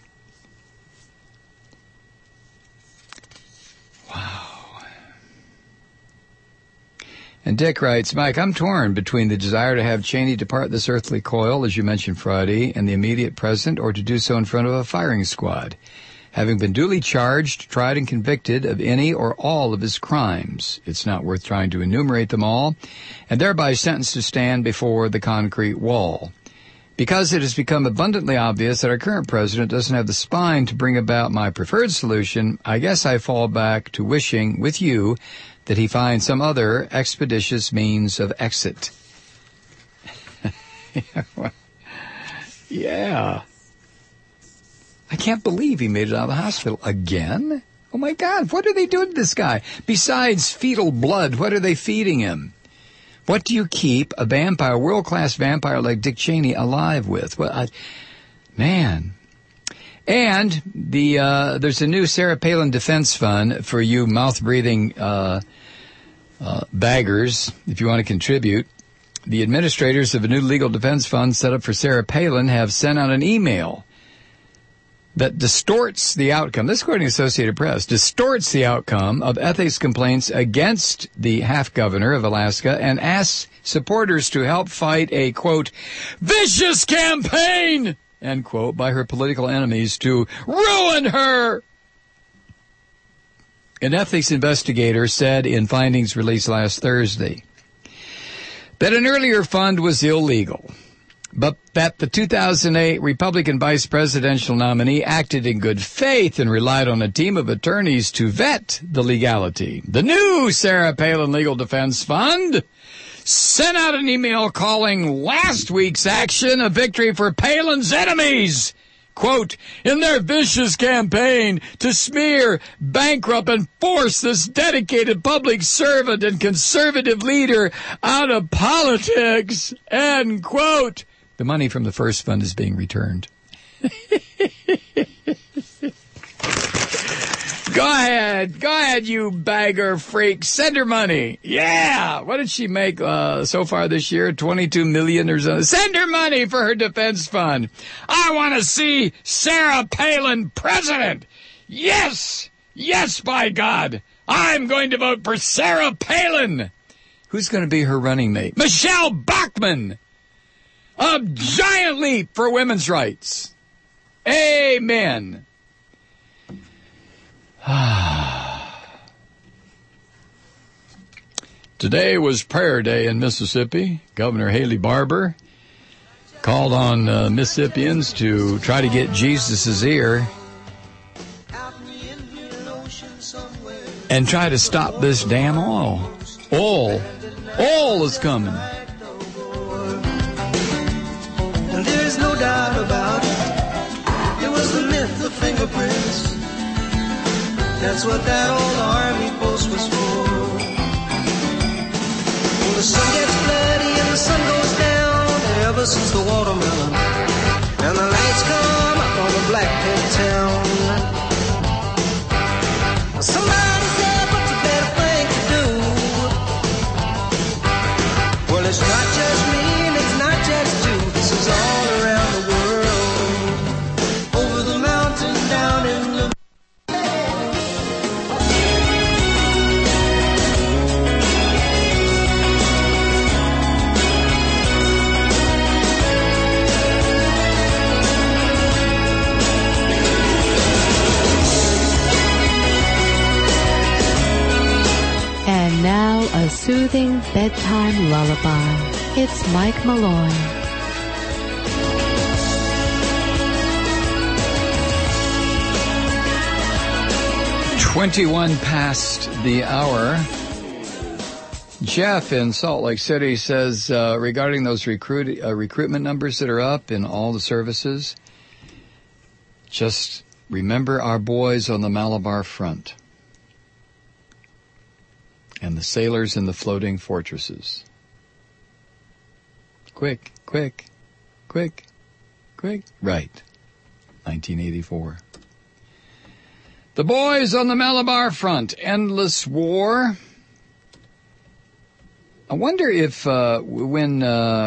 Wow. And Dick writes, Mike, I'm torn between the desire to have Cheney depart this earthly coil, as you mentioned Friday, in the immediate present, or to do so in front of a firing squad, having been duly charged, tried, and convicted of any or all of his crimes. It's not worth trying to enumerate them all, and thereby sentenced to stand before the concrete wall. Because it has become abundantly obvious that our current president doesn't have the spine to bring about my preferred solution, I guess I fall back to wishing, with you, that he find some other expeditious means of exit. Yeah. I can't believe he made it out of the hospital again. Oh, my God. What are they doing to this guy? Besides fetal blood, what are they feeding him? What do you keep a vampire, world-class vampire like Dick Cheney alive with? Well, man. And there's a new Sarah Palin Defense Fund for you mouth-breathing baggers, if you want to contribute. The administrators of a new legal defense fund set up for Sarah Palin have sent out an email that distorts the outcome, this according to Associated Press, distorts the outcome of ethics complaints against the half-governor of Alaska and asks supporters to help fight a, quote, vicious campaign, end quote, by her political enemies to ruin her. An ethics investigator said in findings released last Thursday that an earlier fund was illegal, but that the 2008 Republican vice presidential nominee acted in good faith and relied on a team of attorneys to vet the legality. The new Sarah Palin Legal Defense Fund sent out an email calling last week's action a victory for Palin's enemies, quote, in their vicious campaign to smear, bankrupt, and force this dedicated public servant and conservative leader out of politics, end quote. The money from the first fund is being returned. Go ahead, you bagger freak. Send her money. Yeah. What did she make so far this year? $22 million or something. Send her money for her defense fund. I want to see Sarah Palin president. Yes. Yes, by God. I'm going to vote for Sarah Palin. Who's going to be her running mate? Michelle Bachmann. A giant leap for women's rights. Amen. Today was prayer day in Mississippi. Governor Haley Barbour called on Mississippians to try to get Jesus' ear and try to stop this damn oil. Oil is coming.
And there's no doubt about it. It was the myth of fingerprints. That's what that old army post was for. When the sun gets bloody and the sun goes down, ever since the watermelon, and the lights come up on the black pit town. Somebody said, what's a better thing to do? Well, it's not just me and it's not just you. This is all around the world. Over the mountain, down in the
And now a soothing bedtime lullaby. It's Mike Malloy.
"21 past the hour." Jeff in Salt Lake City says, regarding those recruitment numbers that are up in all the services, just remember our boys on the Malabar front and the sailors in the floating fortresses. Quick, quick, quick, quick. Right. 1984. The boys on the Malabar front. Endless war. I wonder if when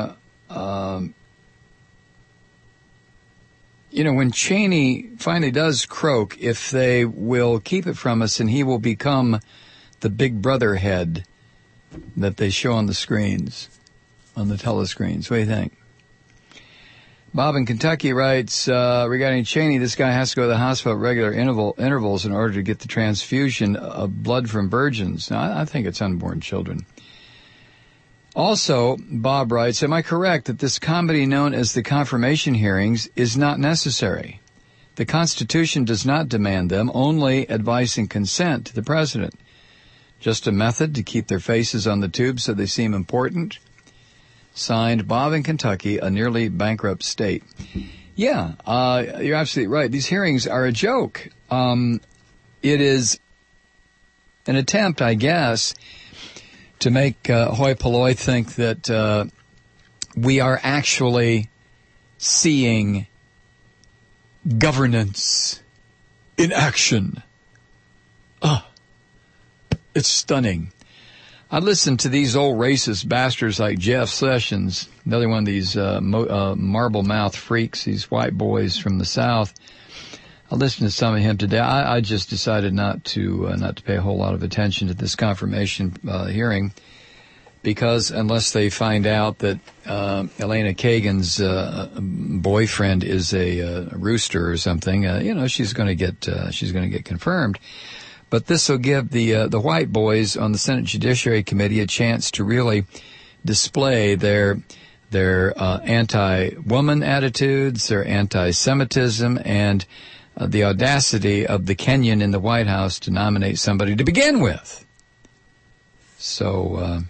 Cheney finally does croak, if they will keep it from us and he will become the big brother head that they show on the screens, on the telescreens. What do you think? Bob in Kentucky writes, regarding Cheney, this guy has to go to the hospital at regular intervals in order to get the transfusion of blood from virgins. Now, I think it's unborn children. Also, Bob writes, am I correct that this comedy known as the confirmation hearings is not necessary? The Constitution does not demand them, only advice and consent to the president. Just a method to keep their faces on the tube so they seem important? Signed, Bob in Kentucky, a nearly bankrupt state. Yeah, you're absolutely right. These hearings are a joke. It is an attempt, I guess, to make hoi polloi think that we are actually seeing governance in action. It's stunning. I listened to these old racist bastards like Jeff Sessions, another one of these marble-mouthed freaks, these white boys from the South. I listened to some of him today. I just decided not to pay a whole lot of attention to this confirmation hearing, because unless they find out that Elena Kagan's boyfriend is a rooster or something, she's going to get confirmed. But this will give the white boys on the Senate Judiciary Committee a chance to really display their anti-woman attitudes, their anti-Semitism, and the audacity of the Kenyan in the White House to nominate somebody to begin with. So,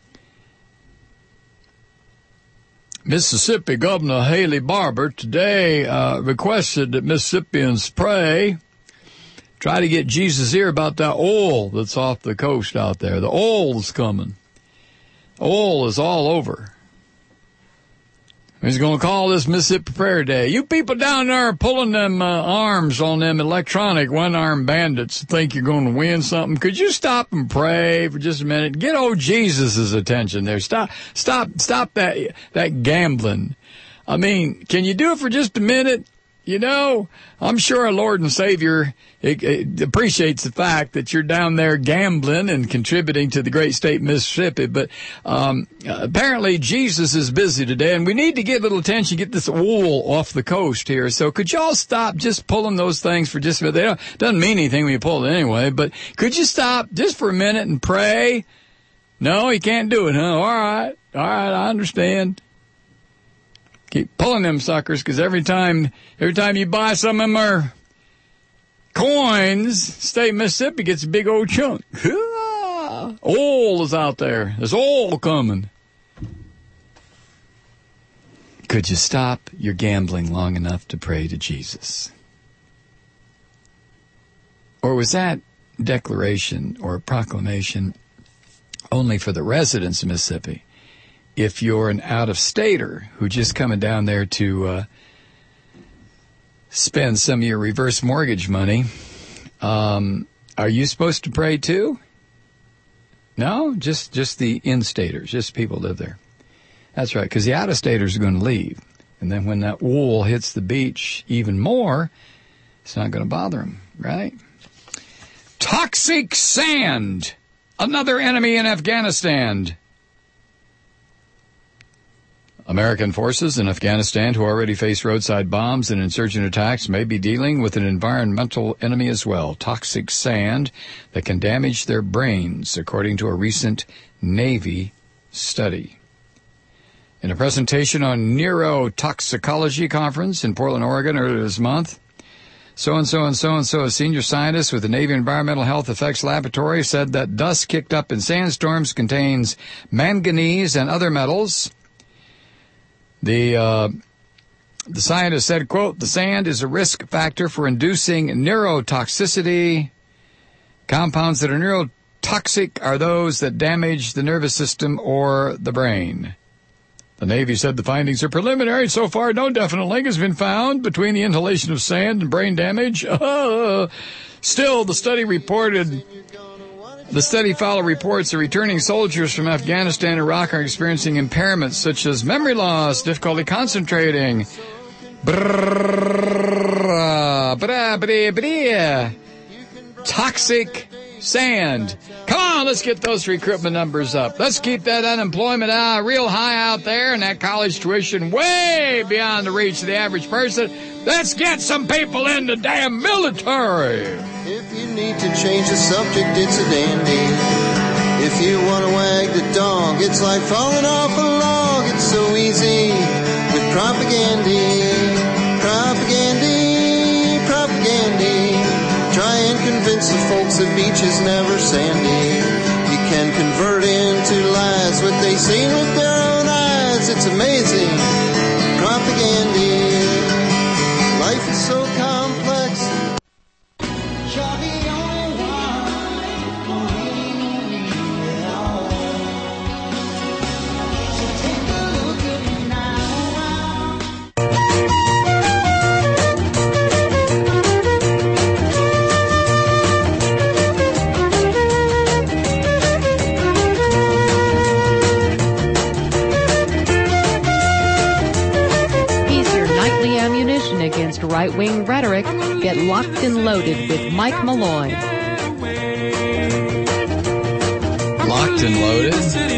Mississippi Governor Haley Barbour today requested that Mississippians pray. Try to get Jesus' ear about that oil that's off the coast out there. The oil's coming. Oil is all over. He's going to call this Mississippi Prayer Day. You people down there pulling them arms on them electronic one-armed bandits think you're going to win something. Could you stop and pray for just a minute? Get old Jesus' attention there. Stop that gambling. I mean, can you do it for just a minute? I'm sure our Lord and Savior appreciates the fact that you're down there gambling and contributing to the great state of Mississippi, but apparently Jesus is busy today, and we need to give a little attention, get this oil off the coast here. So could y'all stop just pulling those things for just a minute? It doesn't mean anything when you pull it anyway, but could you stop just for a minute and pray? No, you can't do it, huh? All right, I understand. Keep pulling them suckers, because every time you buy some of them are coins, state of Mississippi gets a big old chunk. Oil is out there. There's oil coming. Could you stop your gambling long enough to pray to Jesus? Or was that declaration or proclamation only for the residents of Mississippi? If you're an out-of-stater who just coming down there to spend some of your reverse mortgage money, are you supposed to pray too? No, just the in-staters, just people who live there. That's right, because the out-of-staters are going to leave. And then when that wool hits the beach even more, it's not going to bother them, right? Toxic sand, another enemy in Afghanistan. American forces in Afghanistan, who already face roadside bombs and insurgent attacks, may be dealing with an environmental enemy as well, toxic sand that can damage their brains, according to a recent Navy study. In a presentation on neurotoxicology conference in Portland, Oregon earlier this month, so-and-so and so-and-so, a senior scientist with the Navy Environmental Health Effects Laboratory, said that dust kicked up in sandstorms contains manganese and other metals. The scientist said, quote, the sand is a risk factor for inducing neurotoxicity. Compounds that are neurotoxic are those that damage the nervous system or the brain. The Navy said the findings are preliminary. So far, no definite link has been found between the inhalation of sand and brain damage. Still, the study followed reports that returning soldiers from Afghanistan and Iraq are experiencing impairments such as memory loss, difficulty concentrating, toxic sand. Come on, let's get those recruitment numbers up. Let's keep that unemployment real high out there and that college tuition way beyond the reach of the average person. Let's get some people in the damn military.
If you need to change the subject, it's a dandy. If you want to wag the dog, it's like falling off a log. It's so easy with propaganda. Try and convince the folks the beach is never sandy. You can convert into lies what they seen with their own eyes. It's amazing. Propaganda. Life is so complex. You're the only one. So take a look at me now.
Against right-wing rhetoric, get locked and loaded with Mike Malloy.
Locked and loaded?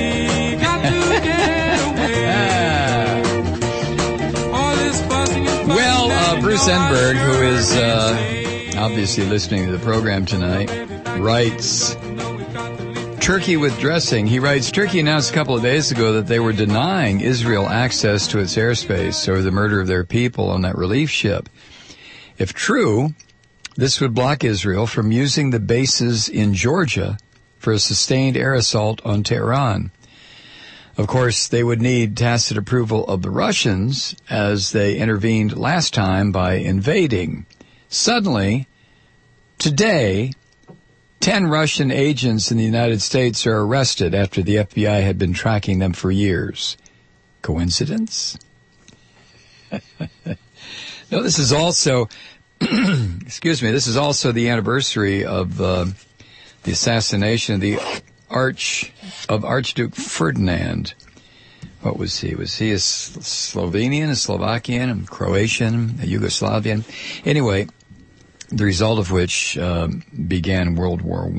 Well, Bruce Enberg, who is obviously listening to the program tonight, writes, Turkey with dressing. He writes, Turkey announced a couple of days ago that they were denying Israel access to its airspace over the murder of their people on that relief ship. If true, this would block Israel from using the bases in Georgia for a sustained air assault on Tehran. Of course, they would need tacit approval of the Russians as they intervened last time by invading. Suddenly, today, 10 Russian agents in the United States are arrested after the FBI had been tracking them for years. Coincidence? No, this is also, this is also the anniversary of the assassination of the Archduke Ferdinand. What was he? Was he a Slovenian, a Slovakian, a Croatian, a Yugoslavian? Anyway, the result of which began World War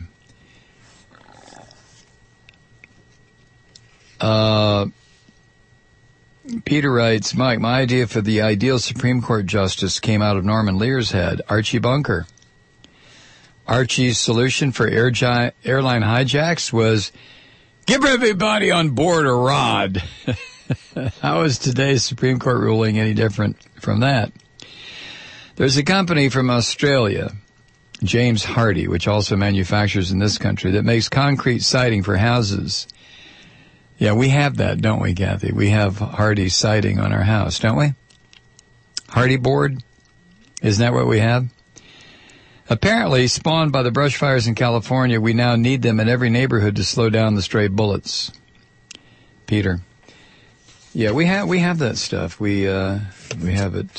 I. Peter writes, Mike, my idea for the ideal Supreme Court justice came out of Norman Lear's head, Archie Bunker. Archie's solution for airline hijacks was, give everybody on board a rod. How is today's Supreme Court ruling any different from that? There's a company from Australia, James Hardie, which also manufactures in this country, that makes concrete siding for houses. Yeah, we have that, don't we, Kathy? We have Hardie siding on our house, don't we? Hardie board? Isn't that what we have? Apparently, spawned by the brush fires in California, we now need them in every neighborhood to slow down the stray bullets. Peter. Yeah, we have that stuff. We have it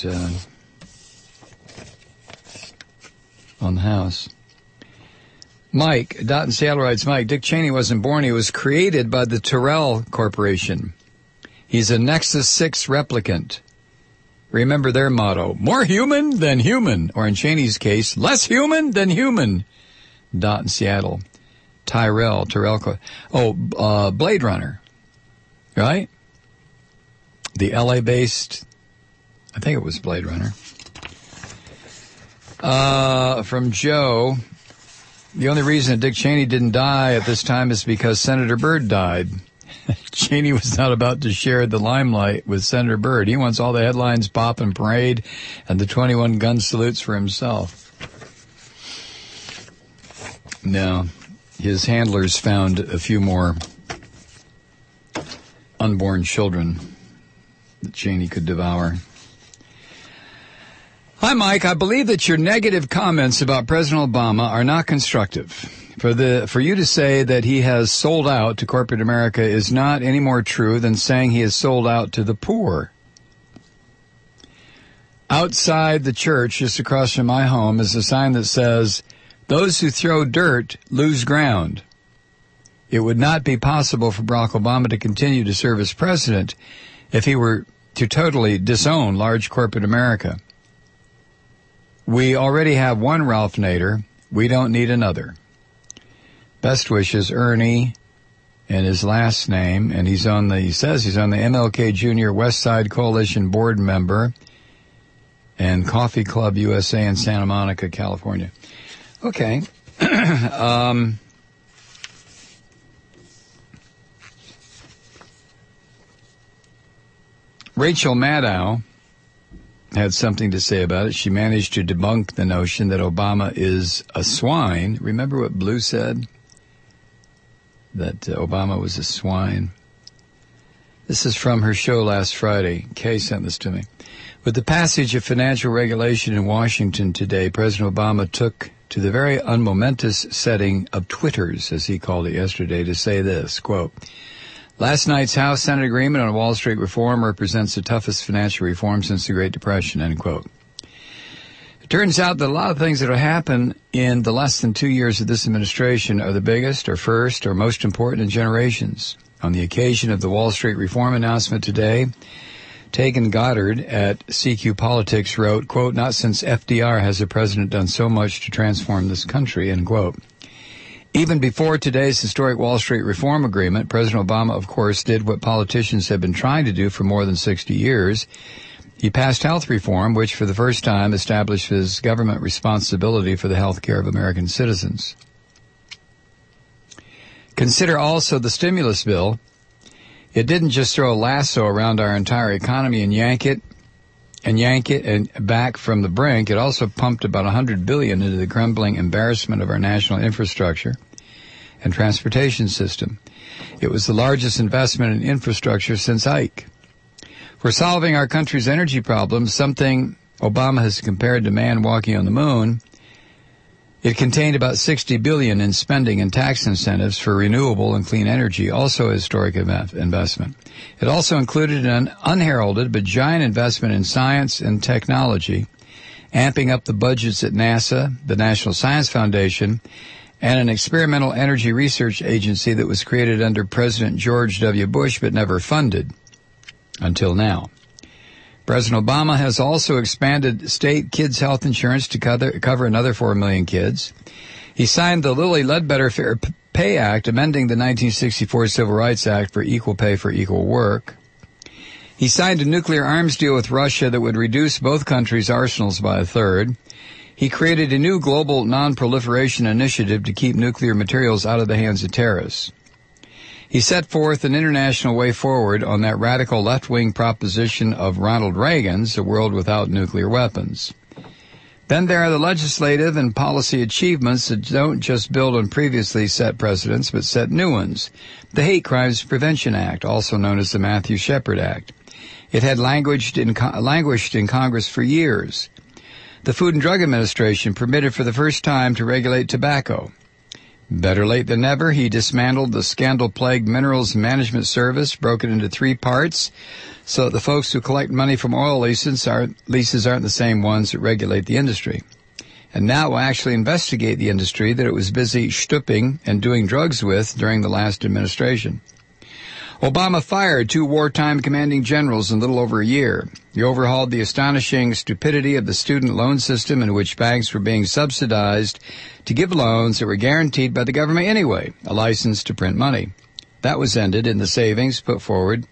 on the house. Mike, Dot in Seattle writes, Mike, Dick Cheney wasn't born. He was created by the Tyrrell Corporation. He's a Nexus 6 replicant. Remember their motto, more human than human, or in Cheney's case, less human than human. Dot in Seattle. Tyrrell. Blade Runner. Right? The LA-based, I think it was Blade Runner. From Joe, the only reason that Dick Cheney didn't die at this time is because Senator Byrd died. Cheney was not about to share the limelight with Senator Byrd. He wants all the headlines, pop and parade, and the 21 gun salutes for himself. No, his handlers found a few more unborn children that Cheney could devour. Hi, Mike. I believe that your negative comments about President Obama are not constructive. For you to say that he has sold out to corporate America is not any more true than saying he has sold out to the poor. Outside the church, just across from my home, is a sign that says, those who throw dirt lose ground. It would not be possible for Barack Obama to continue to serve as president if he were to totally disown large corporate America. We already have one Ralph Nader. We don't need another. Best wishes, Ernie, and his last name. And he says he's on the MLK Jr. West Side Coalition board member and Coffee Club USA in Santa Monica, California. Okay. Rachel Maddow had something to say about it. She managed to debunk the notion that Obama is a swine. Remember what Blue said? That Obama was a swine. This is from her show last Friday. Kay sent this to me. With the passage of financial regulation in Washington today, President Obama took to the very unmomentous setting of Twitters, as he called it yesterday, to say this, quote, last night's House-Senate agreement on Wall Street reform represents the toughest financial reform since the Great Depression, end quote. It turns out that a lot of things that will happen in the less than 2 years of this administration are the biggest or first or most important in generations. On the occasion of the Wall Street reform announcement today, Tegan Goddard at CQ Politics wrote, quote, not since FDR has a president done so much to transform this country, end quote. Even before today's historic Wall Street reform agreement, President Obama, of course, did what politicians have been trying to do for more than 60 years. He passed health reform, which for the first time establishes government responsibility for the health care of American citizens. Consider also the stimulus bill. It didn't just throw a lasso around our entire economy and yank it and back from the brink. It also pumped about $100 billion into the crumbling embarrassment of our national infrastructure and transportation system. It was the largest investment in infrastructure since Ike. For solving our country's energy problems, something Obama has compared to man walking on the moon, it contained about $60 billion in spending and tax incentives for renewable and clean energy, also a historic investment. It also included an unheralded but giant investment in science and technology, amping up the budgets at NASA, the National Science Foundation, and an experimental energy research agency that was created under President George W. Bush but never funded until now. President Obama has also expanded state kids' health insurance to cover another 4 million kids. He signed the Lilly Ledbetter Fair Pay Act, amending the 1964 Civil Rights Act for equal pay for equal work. He signed a nuclear arms deal with Russia that would reduce both countries' arsenals by a third. He created a new global non-proliferation initiative to keep nuclear materials out of the hands of terrorists. He set forth an international way forward on that radical left-wing proposition of Ronald Reagan's, a world without nuclear weapons. Then there are the legislative and policy achievements that don't just build on previously set precedents, but set new ones. The Hate Crimes Prevention Act, also known as the Matthew Shepard Act. It had languished in Congress for years. The Food and Drug Administration permitted for the first time to regulate tobacco. Better late than never, he dismantled the scandal-plagued Minerals Management Service, broke it into 3 parts, so that the folks who collect money from oil leases aren't the same ones that regulate the industry. And now will actually investigate the industry that it was busy stooping and doing drugs with during the last administration. Obama fired 2 wartime commanding generals in little over a year. He overhauled the astonishing stupidity of the student loan system in which banks were being subsidized to give loans that were guaranteed by the government anyway, a license to print money. That was ended in the savings put forward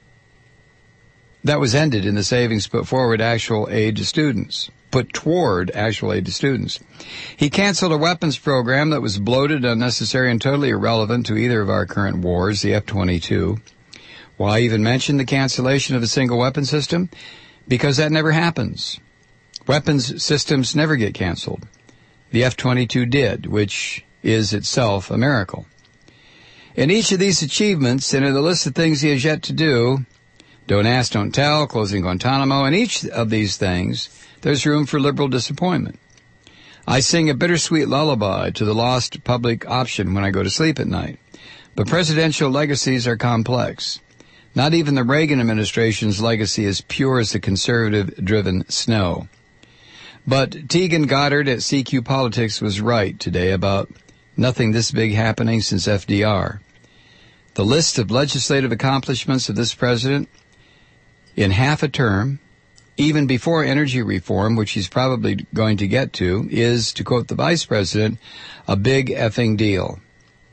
actual aid to students. Put toward actual aid to students. He canceled a weapons program that was bloated, unnecessary, and totally irrelevant to either of our current wars, the F-22. Why even mention the cancellation of a single weapon system? Because that never happens. Weapons systems never get canceled. The F-22 did, which is itself a miracle. In each of these achievements, and in the list of things he has yet to do, don't ask, don't tell, closing Guantanamo, in each of these things, there's room for liberal disappointment. I sing a bittersweet lullaby to the lost public option when I go to sleep at night. But presidential legacies are complex. Not even the Reagan administration's legacy is pure as the conservative-driven snow. But Tegan Goddard at CQ Politics was right today about nothing this big happening since FDR. The list of legislative accomplishments of this president in half a term, even before energy reform, which he's probably going to get to, is, to quote the vice president, a big effing deal.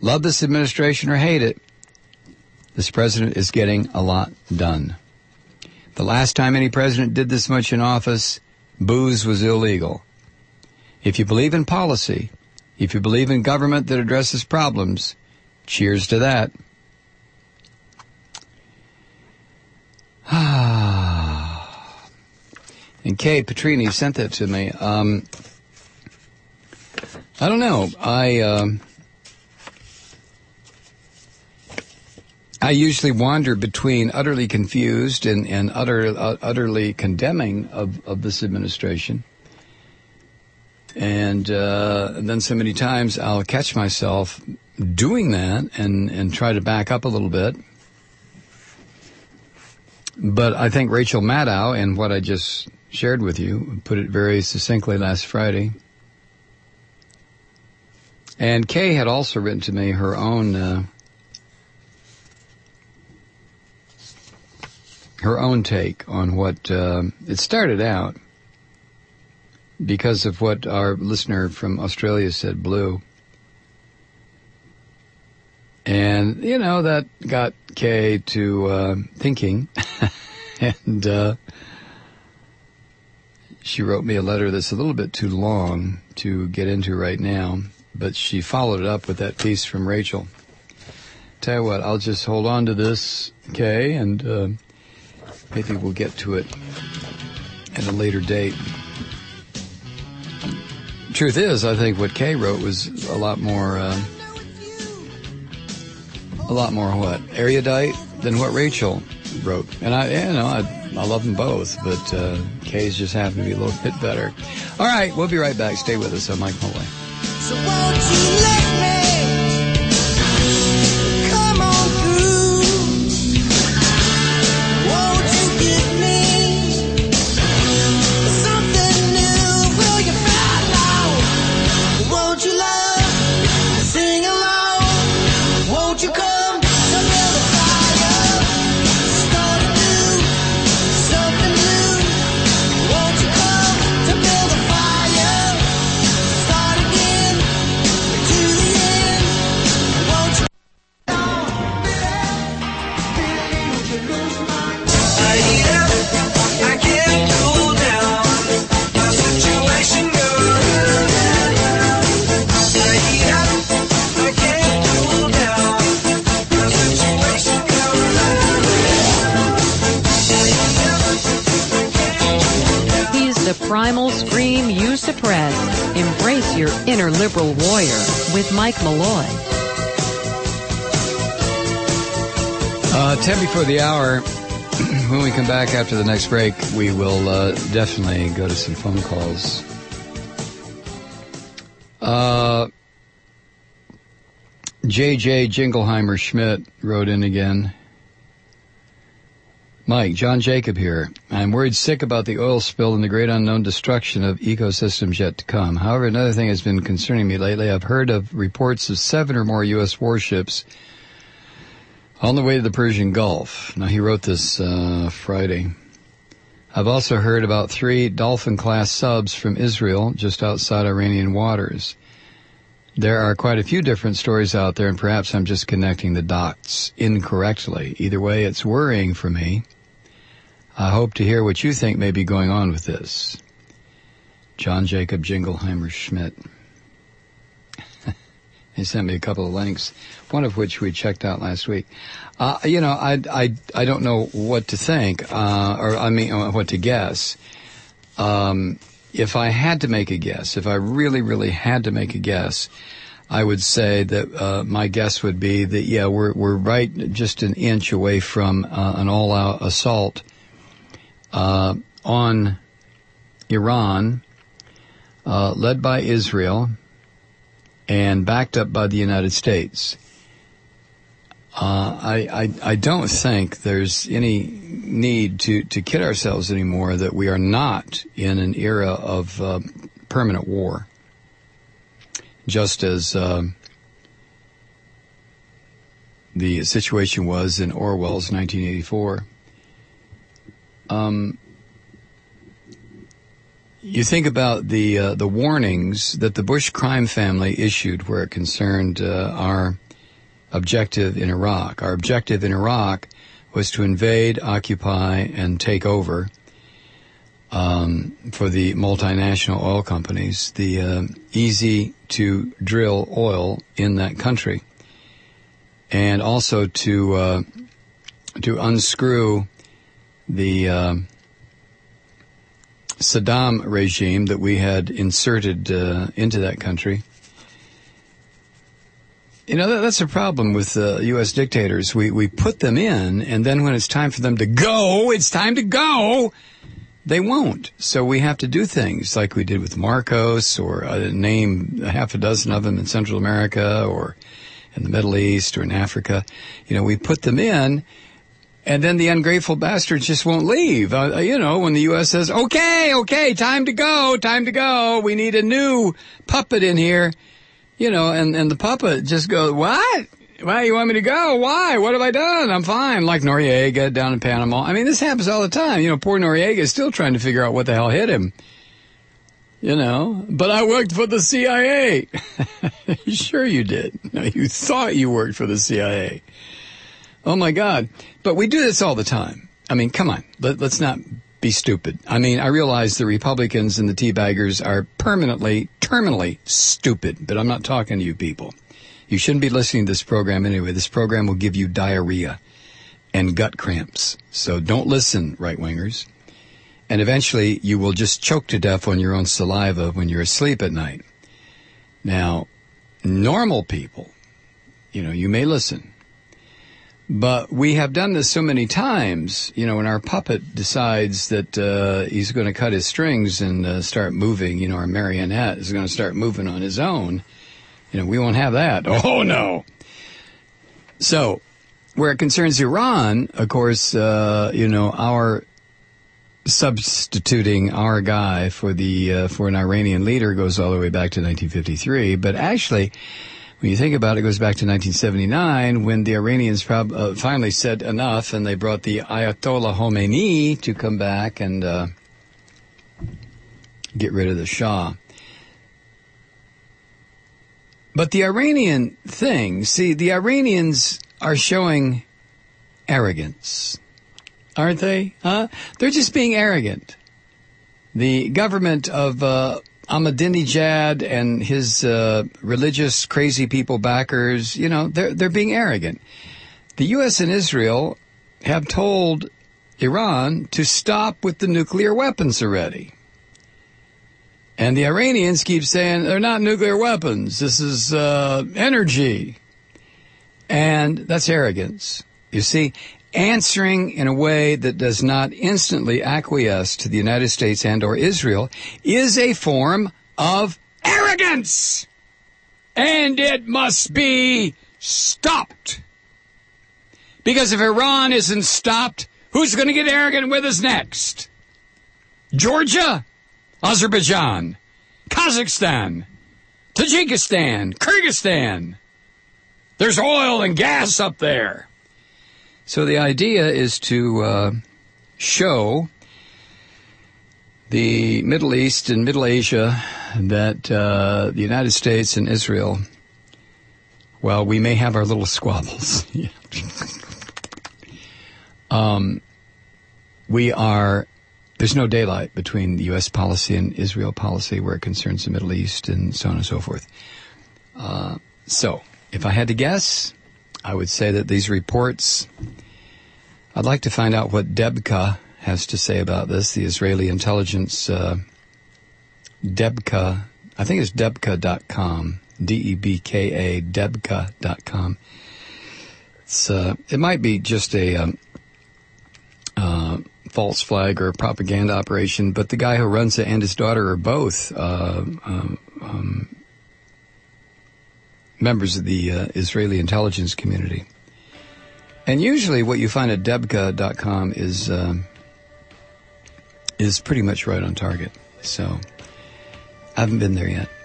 Love this administration or hate it, this president is getting a lot done. The last time any president did this much in office, booze was illegal. If you believe in policy, if you believe in government that addresses problems, cheers to that. And Kay Petrini sent that to me. I don't know. I usually wander between utterly confused and utterly condemning of this administration. And then so many times I'll catch myself doing that and try to back up a little bit. But I think Rachel Maddow, in what I just shared with you, put it very succinctly last Friday. And Kay had also written to me her own take on what it started out because of what our listener from Australia said, Blue. And, you know, that got Kay to thinking. And she wrote me a letter that's a little bit too long to get into right now, but she followed it up with that piece from Rachel. Tell you what, I'll just hold on to this, Kay, and maybe we'll get to it at a later date. Truth is, I think what Kay wrote was a lot more what? Erudite than what Rachel wrote. And I love them both, but Kay's just happened to be a little bit better. All right, we'll be right back. Stay with us. I'm Mike Mulway.
So won't you let me come on through? Won't you give me something new? Will you follow? Won't you love? Sing along. Won't you come?
Primal scream you suppress. Embrace your inner liberal warrior with Mike Malloy.
10 before the hour. When we come back after the next break, we will definitely go to some phone calls. J.J. Jingleheimer Schmidt wrote in again. Mike, John Jacob here. I'm worried sick about the oil spill and the great unknown destruction of ecosystems yet to come. However, another thing has been concerning me lately. I've heard of reports of 7 or more U.S. warships on the way to the Persian Gulf. Now, he wrote this Friday. I've also heard about 3 Dolphin-class subs from Israel just outside Iranian waters. There are quite a few different stories out there, and perhaps I'm just connecting the dots incorrectly. Either way, it's worrying for me. I hope to hear what you think may be going on with this. John Jacob Jingleheimer Schmidt. He sent me a couple of links, one of which we checked out last week. I don't know what to think, what to guess. If I had to make a guess, if I really, really had to make a guess, I would say that my guess would be that, yeah, we're right just an inch away from an all-out assault on Iran, led by Israel and backed up by the United States. I don't think there's any need to kid ourselves anymore that we are not in an era of permanent war. Just as the situation was in Orwell's 1984. You think about the warnings that the Bush crime family issued where it concerned our objective in Iraq. Our objective in Iraq was to invade, occupy, and take over for the multinational oil companies, the easy-to-drill oil in that country, and also to unscrew the Saddam regime that we had inserted into that country. You know, that's a problem with U.S. dictators. We put them in, and then when it's time for them to go, it's time to go, they won't. So we have to do things like we did with Marcos, or name a half a dozen of them in Central America, or in the Middle East, or in Africa. You know, we put them in, and then the ungrateful bastards just won't leave. You know, when the U.S. says, okay, time to go, we need a new puppet in here. You know, and the puppet just goes, what? Why, you want me to go? Why? What have I done? I'm fine. Like Noriega down in Panama. I mean, this happens all the time. You know, poor Noriega is still trying to figure out what the hell hit him. You know, but I worked for the CIA. Sure you did. No, you thought you worked for the CIA. Oh, my God. But we do this all the time. I mean, come on. Let's not be stupid. I mean, I realize the Republicans and the teabaggers are terminally stupid, but I'm not talking to you people. You shouldn't be listening to this program anyway. This program will give you diarrhea and gut cramps. So don't listen, right-wingers. And eventually you will just choke to death on your own saliva when you're asleep at night. Now, normal people, you know, you may listen. But we have done this so many times, you know, when our puppet decides that he's going to cut his strings and start moving, you know, our marionette is going to start moving on his own. You know, we won't have that. Oh, no. So, where it concerns Iran, of course, you know, our substituting our guy for an Iranian leader goes all the way back to 1953. But actually, when you think about it, it goes back to 1979 when the Iranians finally said enough, and they brought the Ayatollah Khomeini to come back and get rid of the Shah. But the Iranian thing, see, the Iranians are showing arrogance, aren't they? Huh? They're just being arrogant. The government of Ahmadinejad and his religious crazy people backers, you know, they're being arrogant. The U.S. and Israel have told Iran to stop with the nuclear weapons already. And the Iranians keep saying they're not nuclear weapons. This is energy. And that's arrogance. You see, answering in a way that does not instantly acquiesce to the United States and or Israel is a form of arrogance. And it must be stopped. Because if Iran isn't stopped, who's going to get arrogant with us next? Georgia? Azerbaijan? Kazakhstan? Tajikistan? Kyrgyzstan? There's oil and gas up there. So the idea is to show the Middle East and Middle Asia that the United States and Israel, well, we may have our little squabbles. There's no daylight between the U.S. policy and Israel policy where it concerns the Middle East and so on and so forth. So, if I had to guess, I would say that these reports, I'd like to find out what Debka has to say about this, the Israeli intelligence, Debka, I think it's Debka.com, D-E-B-K-A, Debka.com. It might be just a false flag or propaganda operation, but the guy who runs it and his daughter are both members of the Israeli intelligence community. And usually what you find at Debka.com is pretty much right on target. So I haven't been there yet.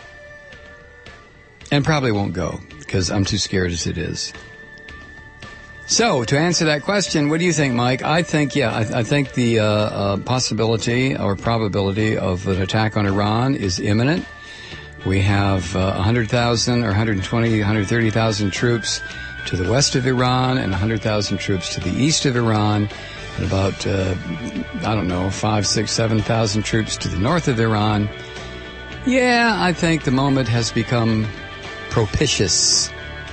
And probably won't go because I'm too scared as it is. So, to answer that question, what do you think, Mike? I think the possibility or probability of an attack on Iran is imminent. We have 100,000 or 120, 130,000 troops to the west of Iran and 100,000 troops to the east of Iran, and about, 5, 6, 7,000 troops to the north of Iran. Yeah, I think the moment has become propitious.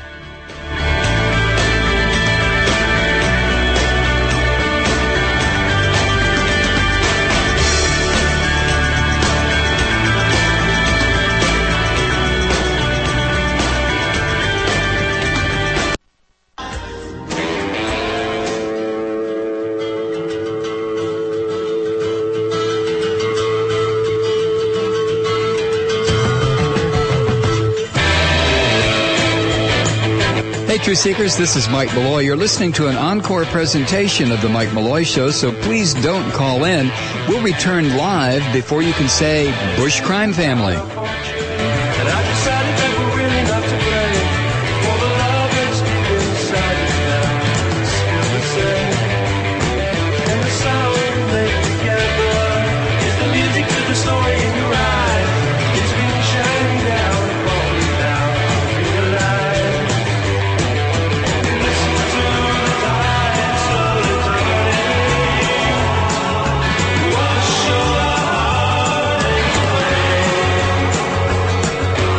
Truth Seekers, this is Mike Malloy. You're listening to an encore presentation of The Mike Malloy Show, so please don't call in. We'll return live before you can say Bush Crime Family.
And I decided that we're really not to blame for the love that's deep inside us now. It's still the same. And the sound we make together is the music to the story in your eyes. It's been shining down upon me now. Feel alive. Listen to the tide slowly turning. Wash your heartache away.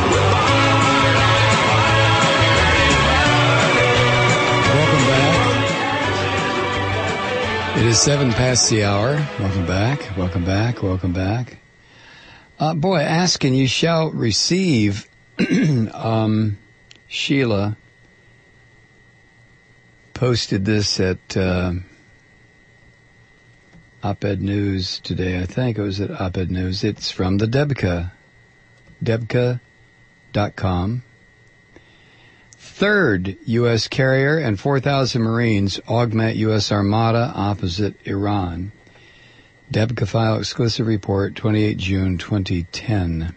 Welcome back. It is 7 past the hour. Welcome back. Welcome back. Welcome back. Boy, ask and you shall receive. Sheila posted this at Op-Ed News today. I think it was at Op-Ed News. It's from the Debka. Debka.com. Third U.S. carrier and 4,000 Marines augment U.S. Armada opposite Iran. Debka file exclusive report, 28 June 2010.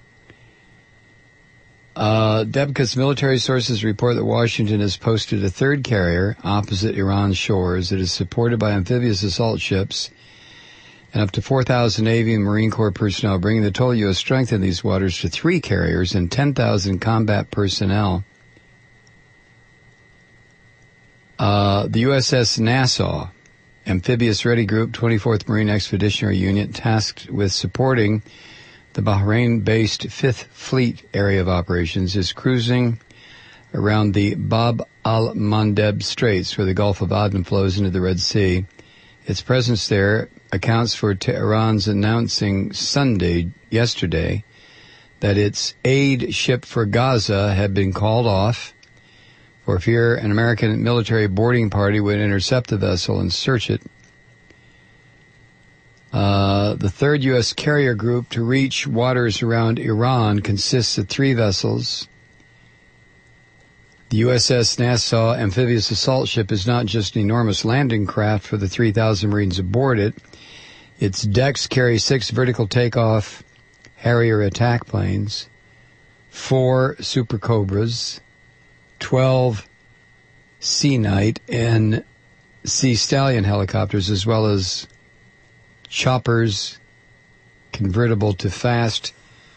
Debka's military sources report that Washington has posted a third carrier opposite Iran's shores. It is supported by amphibious assault ships and up to 4,000 Navy and Marine Corps personnel, bringing the total U.S. strength in these waters to 3 carriers and 10,000 combat personnel. The USS Nassau, Amphibious Ready Group, 24th Marine Expeditionary Unit, tasked with supporting the Bahrain-based 5th Fleet area of operations, is cruising around the Bab al-Mandeb Straits, where the Gulf of Aden flows into the Red Sea. Its presence there accounts for Iran's announcing yesterday, that its aid ship for Gaza had been called off for fear an American military boarding party would intercept the vessel and search it. The third U.S. carrier group to reach waters around Iran consists of 3 vessels. The USS Nassau amphibious assault ship is not just an enormous landing craft for the 3,000 Marines aboard it. Its decks carry 6 vertical takeoff Harrier attack planes, 4 Super Cobras, 12 Sea Knight and Sea Stallion helicopters, as well as choppers convertible to fast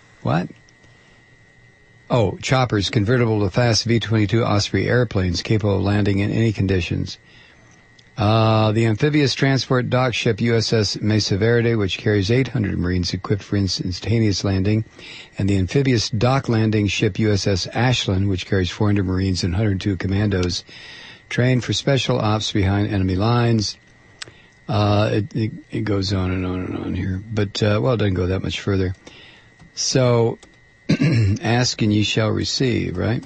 choppers convertible to fast V-22 Osprey airplanes capable of landing in any conditions. The amphibious transport dock ship USS Mesa Verde, which carries 800 Marines equipped for instantaneous landing, and the amphibious dock landing ship USS Ashland, which carries 400 Marines and 102 commandos trained for special ops behind enemy lines. It goes on and on and on here, but it doesn't go that much further. So, ask and ye shall receive, right?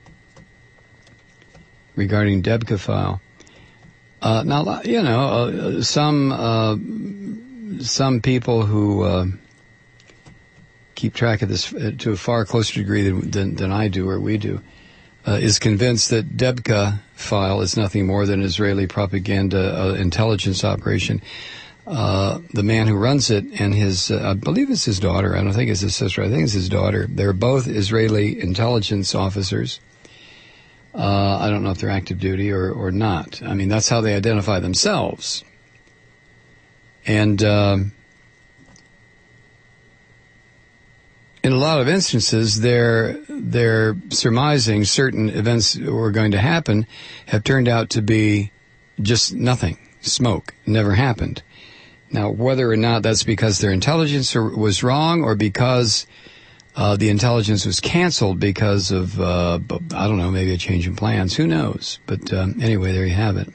Regarding Debka file. Now, some people who keep track of this to a far closer degree than I do or we do, is convinced that Debka file is nothing more than an Israeli propaganda intelligence operation. The man who runs it and his, I believe it's his daughter, I don't think it's his sister, I think it's his daughter, they're both Israeli intelligence officers. I don't know if they're active duty or not. I mean, that's how they identify themselves. And in a lot of instances, they're surmising certain events that were going to happen have turned out to be just nothing, smoke, never happened. Now, whether or not that's because their intelligence was wrong or because the intelligence was canceled because of, I don't know, maybe a change in plans, who knows? But anyway, there you have it.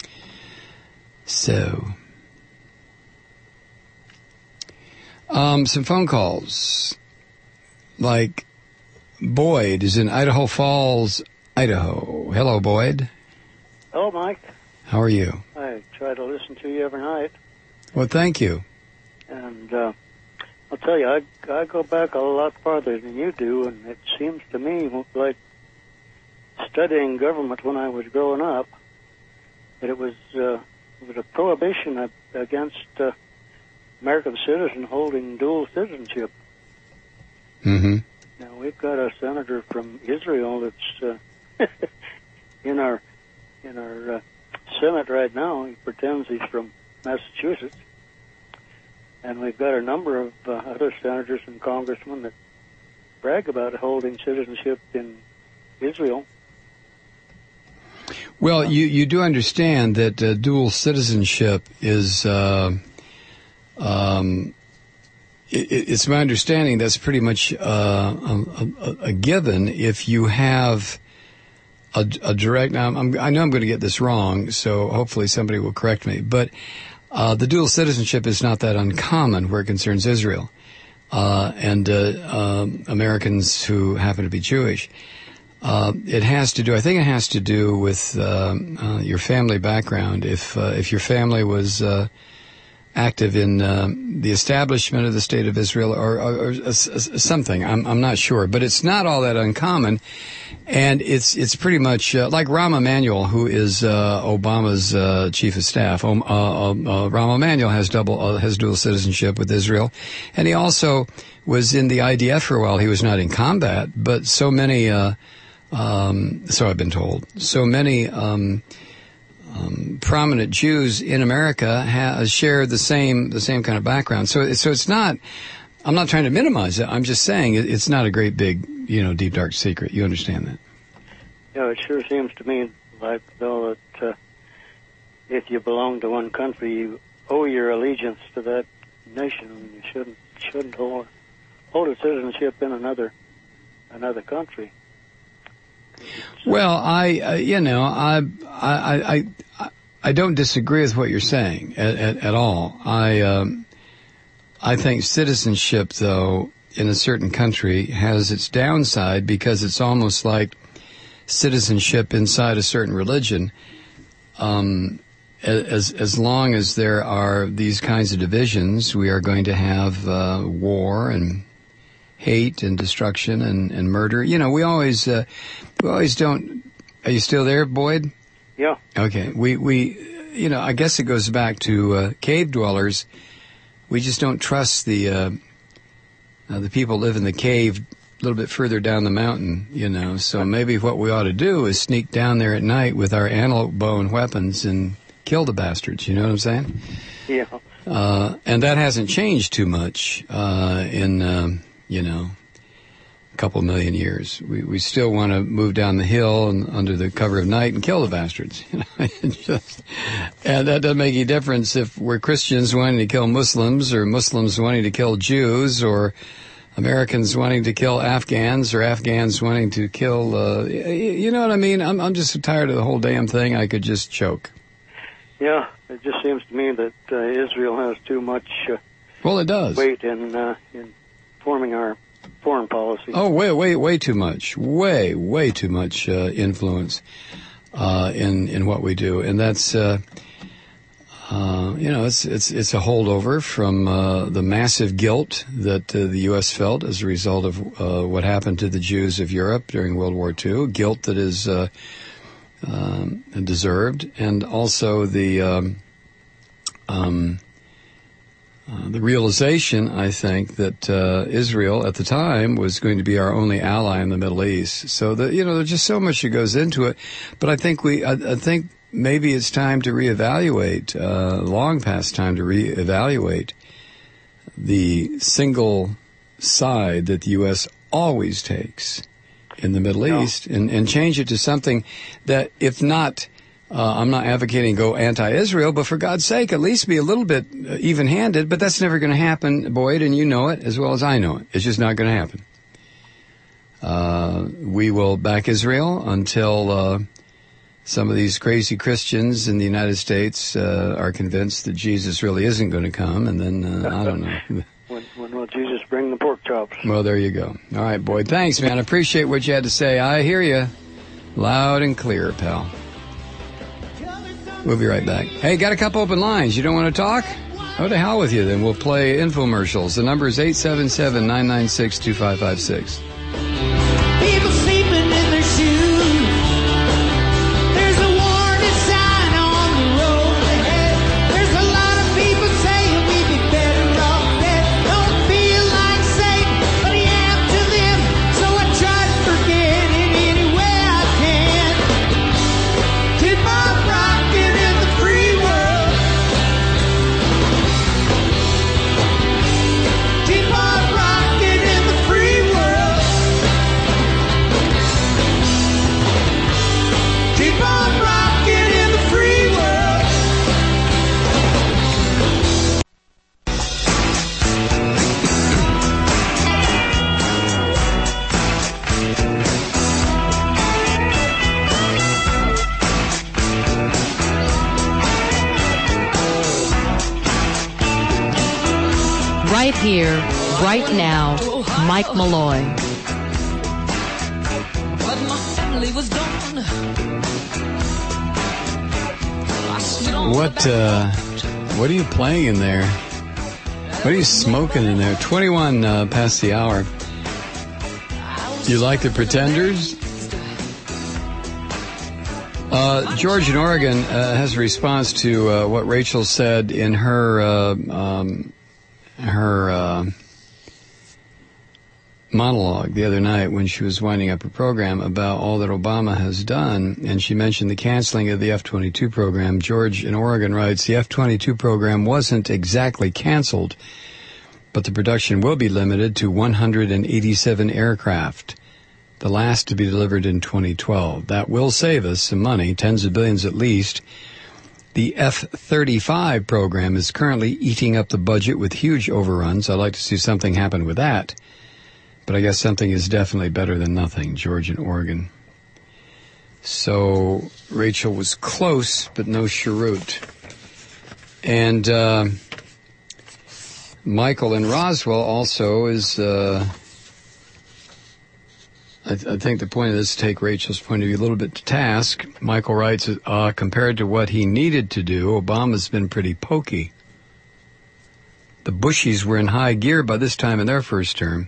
So, some phone calls. Like, Boyd is in Idaho Falls, Idaho. Hello, Boyd.
Hello, Mike.
How are you?
I try to listen to you every night.
Well, thank you.
And I'll tell you, I go back a lot farther than you do, and it seems to me like studying government when I was growing up, that it was a prohibition against American citizen holding dual citizenship.
Mm-hmm.
Now, we've got a senator from Israel that's in our Senate right now. He pretends he's from Massachusetts. And we've got a number of other senators and congressmen that brag about holding citizenship in Israel.
Well, you do understand that dual citizenship is, it's my understanding that's pretty much a given if you have a direct. Now, I know I'm going to get this wrong, so hopefully somebody will correct me. But the dual citizenship is not that uncommon where it concerns Israel and Americans who happen to be Jewish. It has to do. I think it has to do with your family background. If your family was active in the establishment of the State of Israel or something, I'm not sure, but it's not all that uncommon, and it's pretty much like Rahm Emanuel, who is Obama's chief of staff. Rahm Emanuel has dual citizenship with Israel, and he also was in the IDF for a while. He was not in combat, but so many. So I've been told. So many prominent Jews in America share the same kind of background. So it's not. I'm not trying to minimize it. I'm just saying it's not a great big, deep dark secret. You understand that?
Yeah, it sure seems to me like though that if you belong to one country, you owe your allegiance to that nation, and you shouldn't hold a citizenship in another country.
Well, I don't disagree with what you're saying at all. I think citizenship, though, in a certain country has its downside because it's almost like citizenship inside a certain religion. As long as there are these kinds of divisions, we are going to have war and hate and destruction and murder. We always don't. Are you still there, Boyd?
Yeah.
Okay. We I guess it goes back to cave dwellers. We just don't trust the people live in the cave a little bit further down the mountain, So maybe what we ought to do is sneak down there at night with our antelope bow and weapons and kill the bastards. You know what I'm saying?
Yeah.
And that hasn't changed too much in a couple million years. We still want to move down the hill and under the cover of night and kill the bastards. And that doesn't make any difference if we're Christians wanting to kill Muslims or Muslims wanting to kill Jews or Americans wanting to kill Afghans or Afghans wanting to kill, you know what I mean? I'm just so tired of the whole damn thing, I could just choke.
Yeah, it just seems to me that Israel has too much
well, it does.
weight in forming our foreign policy.
Oh, way too much. Way too much influence in what we do, and that's it's a holdover from the massive guilt that the U.S. felt as a result of what happened to the Jews of Europe during World War II. Guilt that is deserved, and also the realization, I think, that Israel at the time was going to be our only ally in the Middle East. So there's just so much that goes into it. But I think maybe it's time to reevaluate, long past time to reevaluate the single side that the U.S. always takes in the Middle East and change it to something that, if not, I'm not advocating go anti-Israel, but for God's sake, at least be a little bit even-handed. But that's never going to happen, Boyd, and you know it as well as I know it. It's just not going to happen. We will back Israel until some of these crazy Christians in the United States are convinced that Jesus really isn't going to come, and then, I don't know.
When will Jesus bring the pork chops?
Well, there you go. All right, Boyd. Thanks, man. I appreciate what you had to say. I hear you loud and clear, pal. We'll be right back. Hey, got a couple open lines. You don't want to talk? Oh, to hell with you, then. We'll play infomercials. The number is 877-996-2556.
People sleeping in their shoes. There's a warning sign on the road ahead. There's a lot of people saying we'd be better off dead. Don't feel like Satan, but I am to them. So I try to forget it any way I can. Keep on rocking in the free world. Keep on rocking in the free world. Keep on rocking in the free world.
Right here, right now, Mike Malloy.
But my family was gone. I stood on
What are you playing in there? What are you smoking in there? 21 past the hour. You like the Pretenders? George in Oregon has a response to what Rachel said in her monologue the other night when she was winding up her program about all that Obama has done, and she mentioned the canceling of the F-22 program. George in Oregon writes, the F-22 program wasn't exactly canceled, but the production will be limited to 187 aircraft, the last to be delivered in 2012. That will save us some money, tens of billions at least. The F-35 program is currently eating up the budget with huge overruns. I'd like to see something happen with that. But I guess something is definitely better than nothing, George in Oregon. So Rachel was close, but no cheroot. And Michael in Roswell also is... I think the point of this is to take Rachel's point of view a little bit to task. Michael writes, compared to what he needed to do, Obama's been pretty pokey. The Bushies were in high gear by this time in their first term.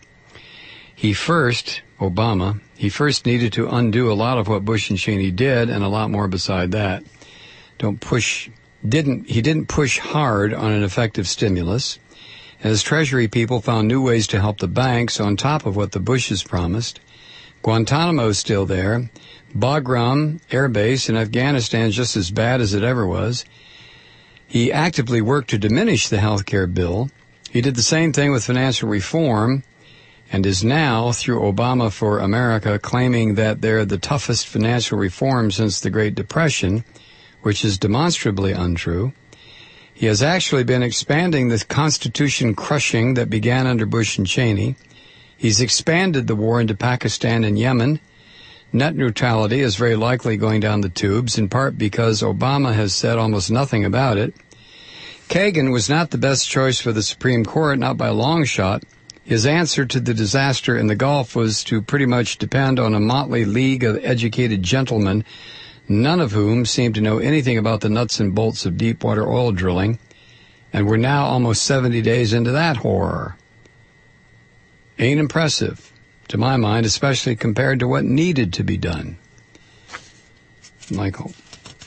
Obama needed to undo a lot of what Bush and Cheney did, and a lot more beside that. He didn't push hard on an effective stimulus. As Treasury people found new ways to help the banks on top of what the Bushes promised. Guantanamo's still there. Bagram Air Base in Afghanistan is just as bad as it ever was. He actively worked to diminish the health care bill. He did the same thing with financial reform and is now, through Obama for America, claiming that they're the toughest financial reform since the Great Depression, which is demonstrably untrue. He has actually been expanding the Constitution crushing that began under Bush and Cheney. He's expanded the war into Pakistan and Yemen. Net neutrality is very likely going down the tubes, in part because Obama has said almost nothing about it. Kagan was not the best choice for the Supreme Court, not by a long shot. His answer to the disaster in the Gulf was to pretty much depend on a motley league of educated gentlemen, none of whom seemed to know anything about the nuts and bolts of deepwater oil drilling, and we're now almost 70 days into that horror. Ain't impressive, to my mind, especially compared to what needed to be done. Michael.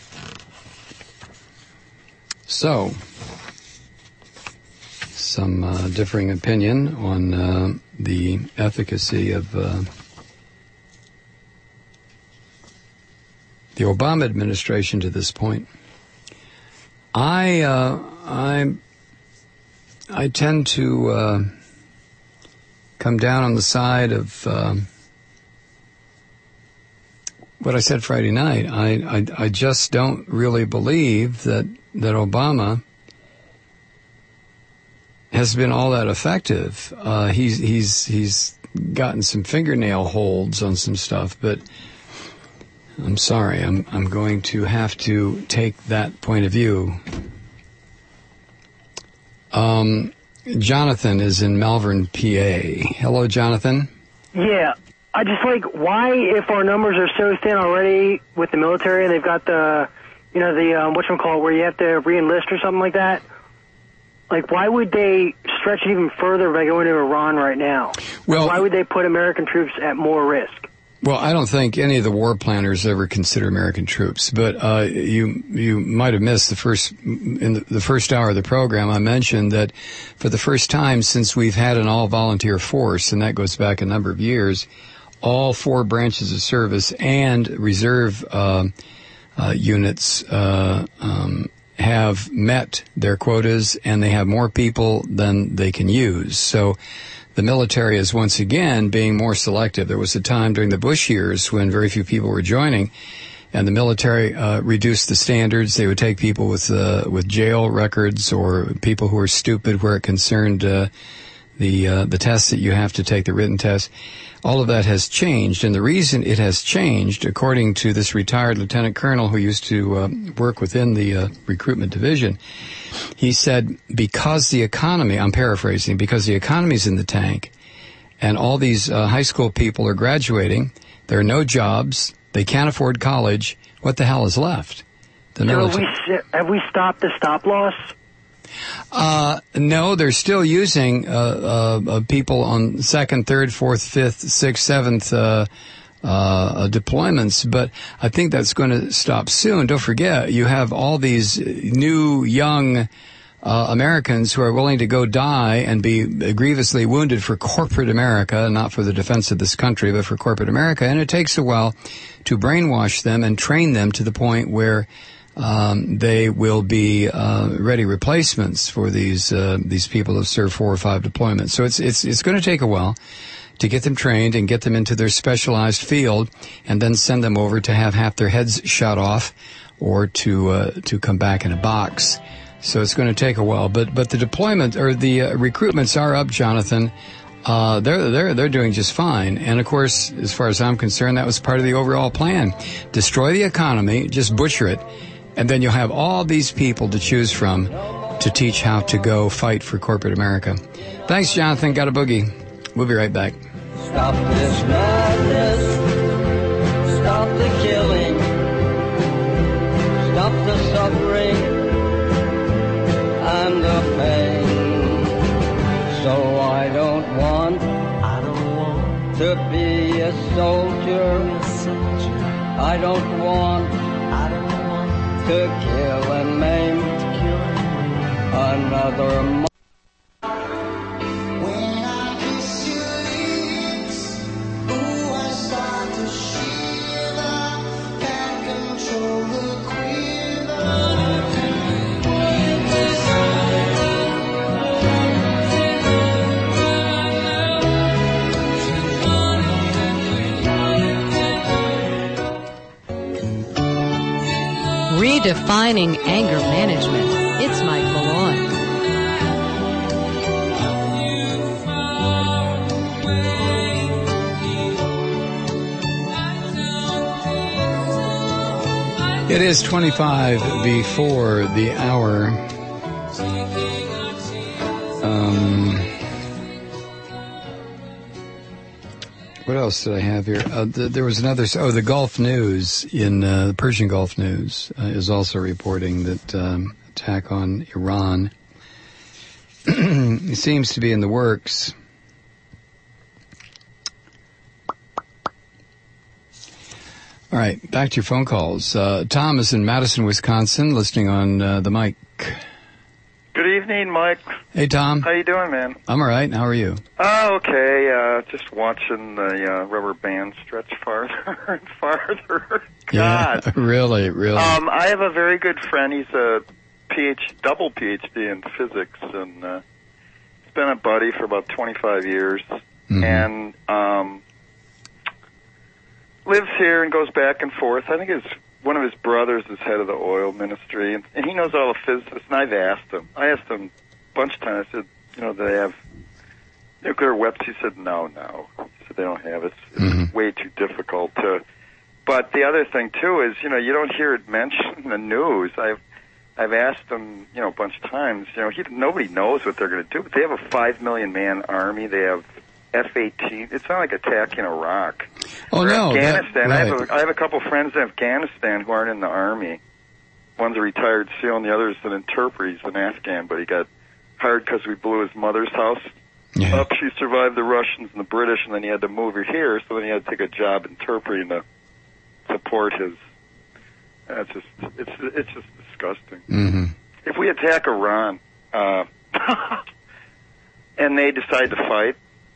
So, some differing opinion on the efficacy of the Obama administration to this point. I tend to come down on the side of what I said Friday night. I just don't really believe that Obama has been all that effective. He's gotten some fingernail holds on some stuff, but I'm sorry, I'm going to have to take that point of view. Jonathan is in Malvern, PA. Hello, Jonathan.
Yeah, I just why, if our numbers are so thin already with the military, and they've got the whatchamacallit, where you have to re-enlist or something like that, why would they stretch it even further by going to Iran right now?
Well,
why would they put American troops at more risk?
Well, I don't think any of the war planners ever consider American troops, but you might have missed the first hour of the program. I mentioned that for the first time since we've had an all-volunteer force, and that goes back a number of years, all 4 branches of service and reserve units have met their quotas, and they have more people than they can use. So the military is once again being more selective. There was a time during the Bush years when very few people were joining, and the military reduced the standards. They would take people with jail records or people who are stupid where it concerned the tests that you have to take, the written test. All of that has changed, and the reason it has changed, according to this retired lieutenant colonel who used to work within the recruitment division, he said, because the economy, I'm paraphrasing, because the economy's in the tank, and all these high school people are graduating, there are no jobs, they can't afford college, what the hell is left? The military.
Have we stopped the stop loss?
No, they're still using people on 2nd, 3rd, 4th, 5th, 6th, 7th deployments, but I think that's going to stop soon. Don't forget, you have all these new, young Americans who are willing to go die and be grievously wounded for corporate America, not for the defense of this country, but for corporate America, and it takes a while to brainwash them and train them to the point where they will be ready replacements for these people who serve 4 or 5 deployments. So it's going to take a while to get them trained and get them into their specialized field, and then send them over to have half their heads shot off, or to come back in a box. So it's going to take a while. But the deployment or the recruitments are up, Jonathan. They're doing just fine. And of course, as far as I'm concerned, that was part of the overall plan. Destroy the economy, just butcher it. And then you'll have all these people to choose from to teach how to go fight for corporate America. Thanks, Jonathan. Got a boogie. We'll be right back.
Stop this madness. Stop the killing. Stop the suffering and the pain. So I don't want to be a soldier. I don't want to kill and maim another
When I kiss your lips, ooh, I start to shiver. Can't control the
Redefining anger management. It's Mike Malloy.
It is 25 before the hour. What else did I have here? There was another. The Gulf News in the Persian Gulf News is also reporting that attack on Iran it seems to be in the works. All right, back to your phone calls. Tom is in Madison, Wisconsin, listening on the mic.
Good evening, Mike.
Hey, Tom.
How you doing, man?
I'm all right. How are you?
Oh, okay. Just watching the rubber band stretch farther and farther. God.
Yeah, really.
I have a very good friend. He's a double PhD in physics, and he's been a buddy for about 25 years. and lives here and goes back and forth. I think one of his brothers is head of the oil ministry, and he knows all the physicists, and I've asked him. I asked him a bunch of times. I said, do they have nuclear weapons? He said, no. He said, they don't have it. It's way too difficult to... But the other thing, too, is, you don't hear it mentioned in the news. I've asked him, a bunch of times, nobody knows what they're going to do, but they have a 5 million man army. They have F-18. It's not like attacking Iraq.
Oh,
or
no.
Afghanistan.
Right.
I have a couple friends in Afghanistan who aren't in the army. One's a retired SEAL, and the other's an interpreter. He's an Afghan, but he got hired because we blew his mother's house up. She survived the Russians and the British, and then he had to move her here, so then he had to take a job interpreting to support his... It's just disgusting. If we attack Iran and they decide to fight,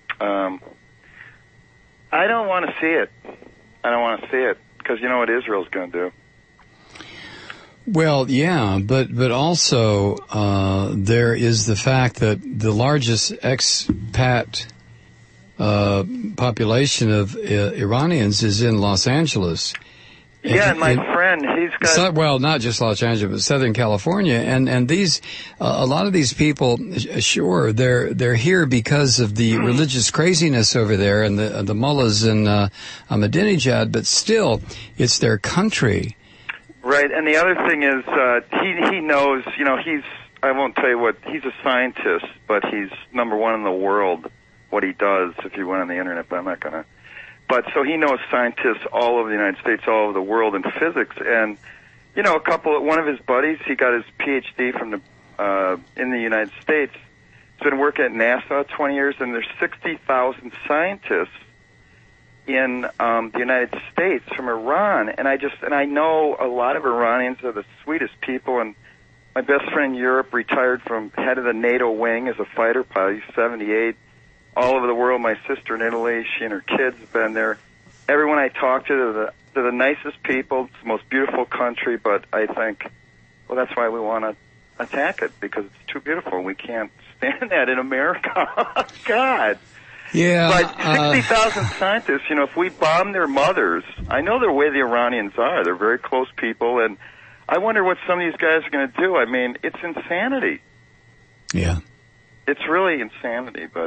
I don't want to see it. I don't want to see it because you know what Israel's going to do.
Well, yeah, but also there is the fact that the largest expat population of Iranians is in Los Angeles.
And my friend, he's got...
Well, not just Los Angeles, but Southern California. And these, a lot of these people, sure, they're here because of the religious craziness over there and the mullahs and Ahmadinejad, but still, it's their country.
Right, and the other thing is, he knows, I won't tell you what, he's a scientist, but he's number one in the world, what he does, if you went on the internet, but I'm not going to. But so he knows scientists all over the United States, all over the world in physics, and one of his buddies, he got his PhD from in the United States. He's been working at NASA 20 years, and there's 60,000 scientists in the United States from Iran, and I know a lot of Iranians are the sweetest people. And my best friend in Europe retired from head of the NATO wing as a fighter pilot. He's 78. All over the world, my sister in Italy, she and her kids have been there. Everyone I talk to, they're the nicest people. It's the most beautiful country, but I think, well, that's why we want to attack it, because it's too beautiful. We can't stand that in America. God.
Yeah.
But 60,000 scientists, if we bomb their mothers, I know the way the Iranians are. They're very close people, and I wonder what some of these guys are going to do. I mean, it's insanity.
Yeah.
It's really insanity, but...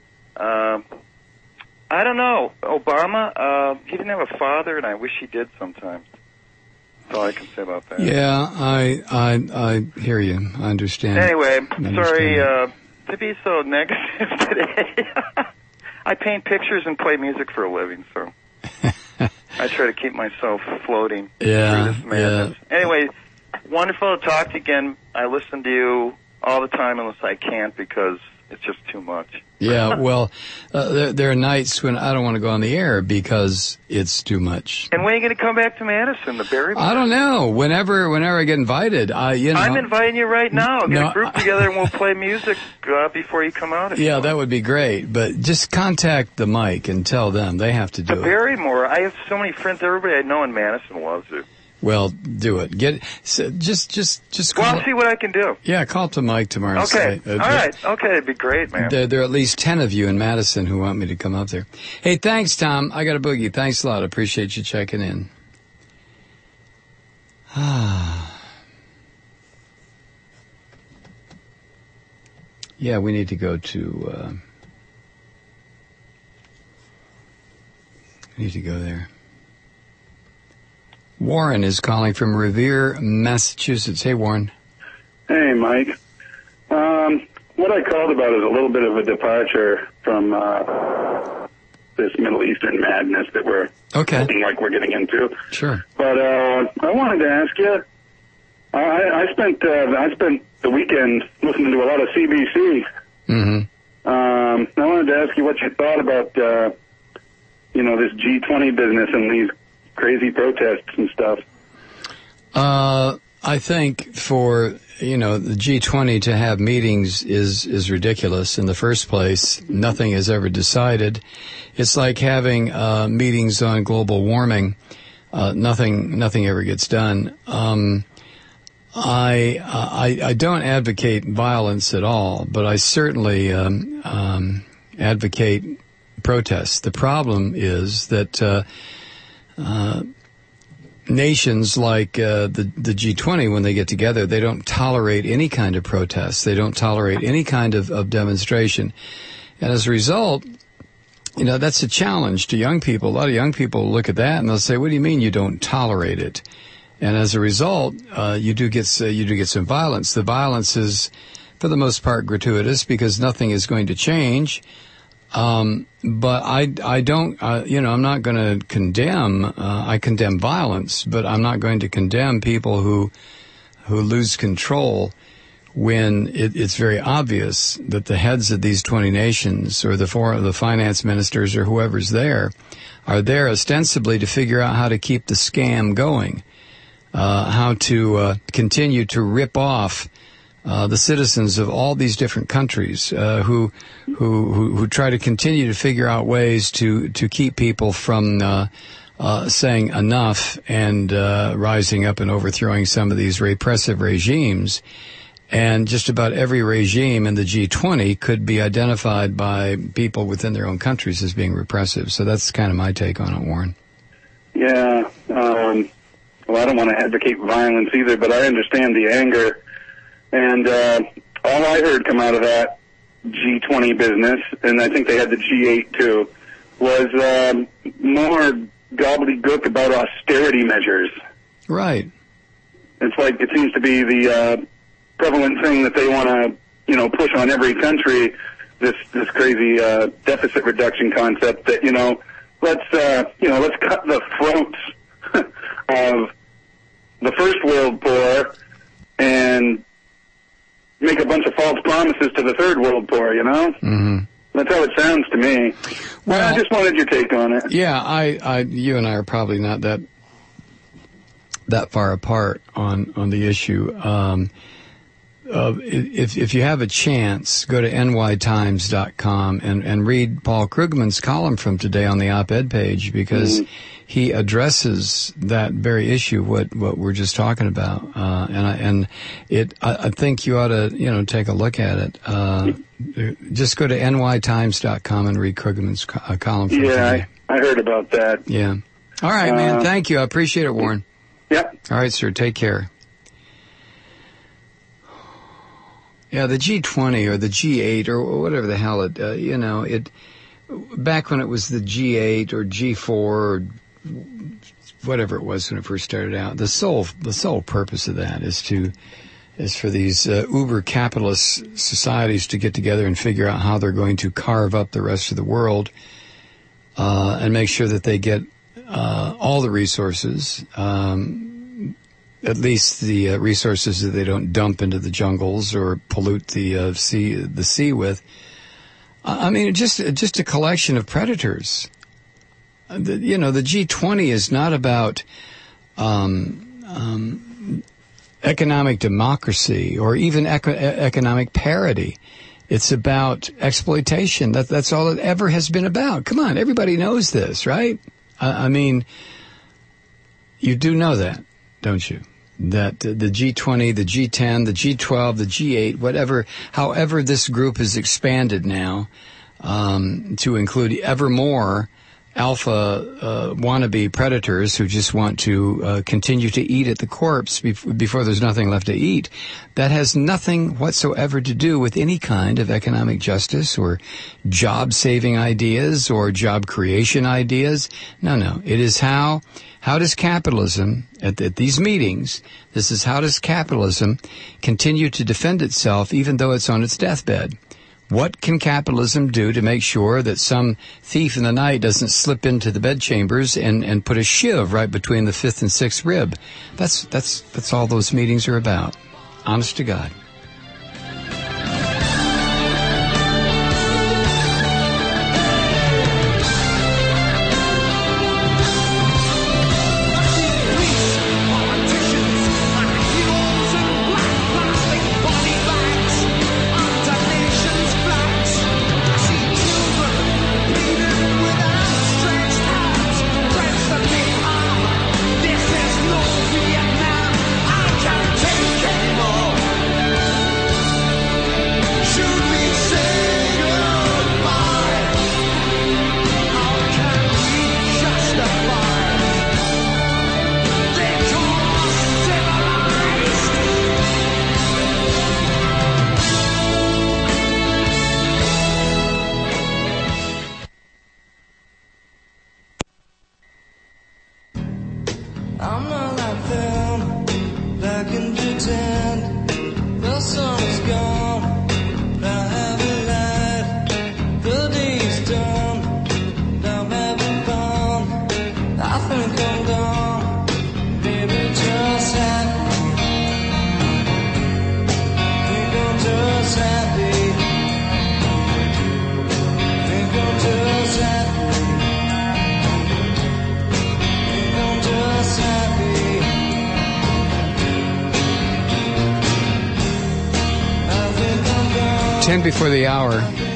I don't know. Obama, he didn't have a father, and I wish he did sometimes. That's all I can say about that.
Yeah, I hear you. I understand.
Anyway, sorry to be so negative today. I paint pictures and play music for a living, so I try to keep myself floating through this madness. Yeah. Anyway, wonderful to talk to you again. I listen to you all the time unless I can't because it's just too much.
Yeah, well, there are nights when I don't want to go on the air because it's too much.
And when are you going to come back to Madison, the Berry?
I don't know. Whenever I get invited,
I'm inviting you right now. Get a group together and we'll play music before you come out.
Yeah, that would be great. But just contact the mic and tell them they have to do it.
The Barrymore. I have so many friends. Everybody I know in Madison loves it.
Well, do it. Just call.
Well, I'll see what I can do.
Yeah, call up to Mike tomorrow.
Okay. All right. Okay, it'd be great, man.
There are at least 10 of you in Madison who want me to come up there. Hey, thanks, Tom. I got a boogie. Thanks a lot. Appreciate you checking in. Yeah, we need to go to. We need to go there. Warren is calling from Revere, Massachusetts. Hey, Warren.
Hey, Mike. What I called about is a little bit of a departure from this Middle Eastern madness that we're looking like we're getting into.
Sure.
But I wanted to ask you. I spent the weekend listening to a lot of CBC.
Mm-hmm.
I wanted to ask you what you thought about this G20 business and these crazy protests and stuff.
I think for, the G20 to have meetings is ridiculous. In the first place, nothing is ever decided. It's like having meetings on global warming. Nothing ever gets done. I don't advocate violence at all, but I certainly advocate protests. The problem is that nations like the G20, when they get together, they don't tolerate any kind of protest. They don't tolerate any kind of demonstration. And as a result, that's a challenge to young people. A lot of young people look at that and they'll say, what do you mean you don't tolerate it? And as a result, you do get some violence. The violence is, for the most part, gratuitous because nothing is going to change. But I don't, I'm not going to condemn, I condemn violence, but I'm not going to condemn people who lose control when it's very obvious that the heads of these 20 nations or the finance ministers or whoever's there are there ostensibly to figure out how to keep the scam going, how to continue to rip off the citizens of all these different countries who try to continue to figure out ways to keep people from saying enough and rising up and overthrowing some of these repressive regimes. And just about every regime in the G20 could be identified by people within their own countries as being repressive. So that's kind of my take on it, Warren.
Yeah. Well, I don't want to advocate violence either, but I understand the anger. And all I heard come out of that G20 business, and I think they had the G8 too, was more gobbledygook about austerity measures.
Right.
It's like it seems to be the prevalent thing that they want to, push on every country. This crazy deficit reduction concept that let's cut the throats of the First World Poor and make a bunch of false promises to the Third World Poor,
Mm-hmm.
That's how it sounds to me. Well, I just wanted your take on it.
Yeah, you and I are probably not that far apart on the issue. If you have a chance, go to nytimes.com and read Paul Krugman's column from today on the op-ed page, because he addresses that very issue, what we're just talking about. I think you ought to, take a look at it. Just go to nytimes.com and read Krugman's column from today.
I heard about that.
Yeah. All right, man. Thank you. I appreciate it, Warren.
Yep.
All right, sir. Take care. Yeah, the G20 or the G8 or whatever the hell back when it was the G8 or G4 or whatever it was when it first started out, the sole purpose of that is for these uber capitalist societies to get together and figure out how they're going to carve up the rest of the world, and make sure that they get all the resources, at least the resources that they don't dump into the jungles or pollute the sea with. I mean, just a collection of predators. The G20 is not about economic democracy or even economic parity. It's about exploitation. That's all it ever has been about. Come on, everybody knows this, right? I mean, you do know that, don't you? That the G20, the G10, the G12, the G8, whatever, however this group has expanded now to include ever more alpha wannabe predators who just want to continue to eat at the corpse before there's nothing left to eat. That has nothing whatsoever to do with any kind of economic justice or job-saving ideas or job creation ideas. No. It is how does capitalism, at these meetings, this is how does capitalism continue to defend itself even though it's on its deathbed? What can capitalism do to make sure that some thief in the night doesn't slip into the bedchambers and put a shiv right between the fifth and sixth rib? That's all those meetings are about. Honest to God.
This is no Vietnam. I can't take anymore.
10 before the hour.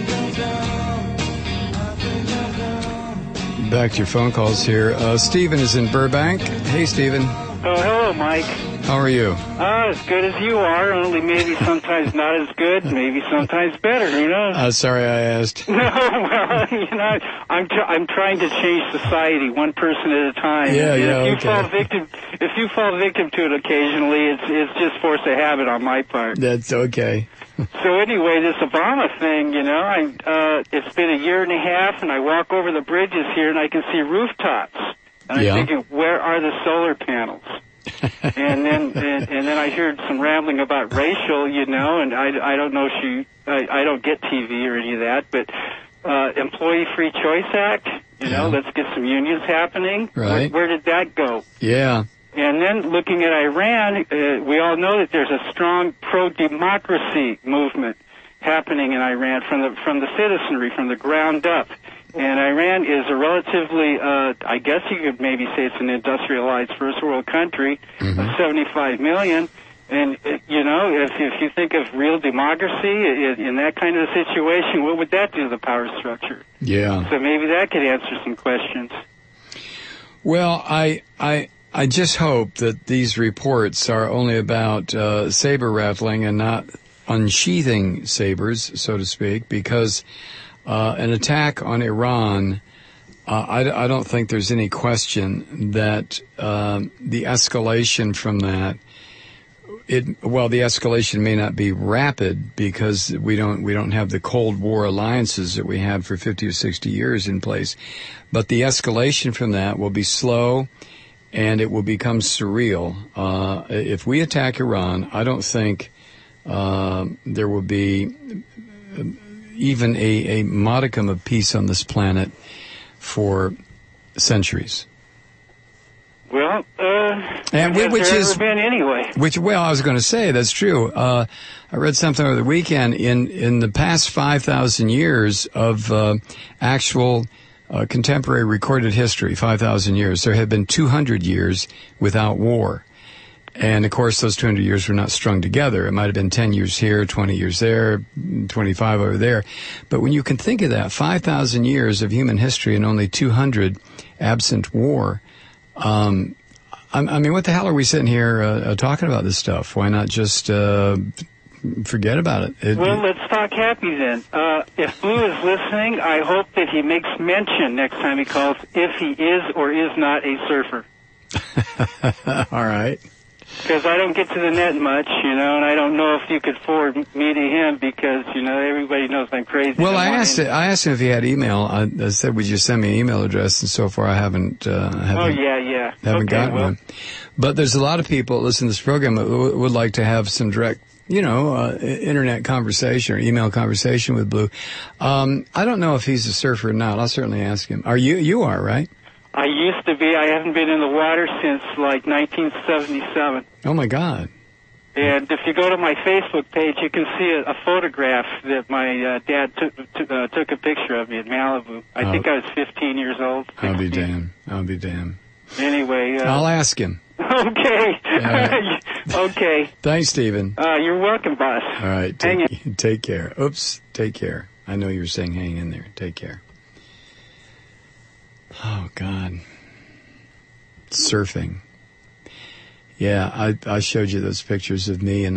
Back to your phone calls here. Stephen is in Burbank. Hey, Stephen.
Oh, hello, Mike.
How are you?
As good as you are, only maybe sometimes not as good, maybe sometimes better, who knows?
Sorry I asked.
No, well, I'm trying to change society one person at a time.
Yeah,
And
okay.
If you fall victim to it occasionally, it's just force of habit on my part.
That's okay.
So anyway, this Obama thing, it's been a year and a half, and I walk over the bridges here, and I can see rooftops. And I'm thinking, where are the solar panels? and then I heard some rambling about racial, and I don't know I don't get TV or any of that, but Employee Free Choice Act, let's get some unions happening.
Right.
Where did that go?
Yeah.
And then looking at Iran, we all know that there's a strong pro-democracy movement happening in Iran from the citizenry, from the ground up. And Iran is a relatively, I guess you could maybe say it's an industrialized first world country of 75 million. And, if you think of real democracy in that kind of a situation, what would that do to the power structure?
Yeah.
So maybe that could answer some questions.
Well, I just hope that these reports are only about saber rattling and not unsheathing sabers, so to speak, because an attack on Iran, I don't think there's any question that the escalation from that, the escalation may not be rapid because we don't have the Cold War alliances that we had for 50 or 60 years in place, but the escalation from that will be slow and it will become surreal. If we attack Iran, I don't think there will be even a modicum of peace on this planet for centuries.
Well,
which is
ever been anyway.
I was going to say that's true. I read something over the weekend. In the past 5,000 years of actual contemporary recorded history, 5,000 years, there have been 200 years without war. And, of course, those 200 years were not strung together. It might have been 10 years here, 20 years there, 25 over there. But when you can think of that, 5,000 years of human history and only 200 absent war, I mean, what the hell are we sitting here talking about this stuff? Why not just forget about it?
Well, let's talk happy then. If Blue is listening, I hope that he makes mention next time he calls if he is or is not a surfer.
All right.
Because I don't get to the net much, and I don't know if you could forward me to him because, everybody knows I'm crazy.
Well, I asked him if he had email. I said, would you send me an email address? And so far I haven't gotten one. But there's a lot of people that listen to this program that would like to have some direct, internet conversation or email conversation with Blue. I don't know if he's a surfer or not. I'll certainly ask him. You are, right?
I used to be. I haven't been in the water since, 1977.
Oh, my God.
And if you go to my Facebook page, you can see a photograph that my dad took a picture of me in Malibu. I think I was 15 years old. 16.
I'll be damned.
Anyway.
I'll ask him.
Okay. Okay.
Thanks, Stephen.
You're welcome, boss.
All right. Take care. Oops. Take care. I know you were saying hang in there. Take care. Oh, God. Surfing. Yeah, I showed you those pictures of me in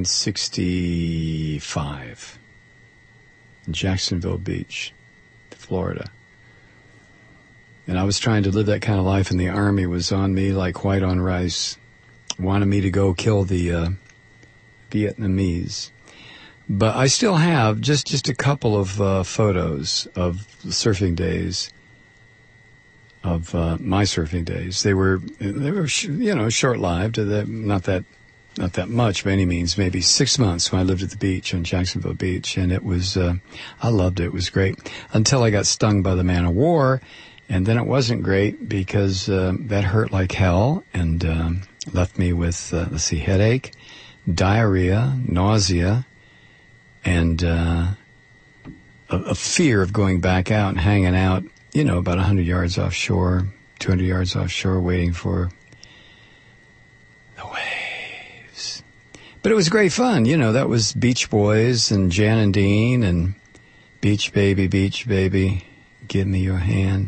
1965 in Jacksonville Beach, Florida. And I was trying to live that kind of life, and the Army was on me like white on rice, wanted me to go kill the Vietnamese. But I still have just a couple of photos of surfing days. Of my surfing days, they were short-lived. Not that much by any means. Maybe 6 months when I lived at the beach on Jacksonville Beach, and it was I loved it. It was great until I got stung by the man of war, and then it wasn't great because that hurt like hell and left me with headache, diarrhea, nausea, and a fear of going back out and hanging out. About 100 yards offshore, 200 yards offshore, waiting for the waves. But it was great fun. You know, that was Beach Boys and Jan and Dean and Beach Baby, give me your hand.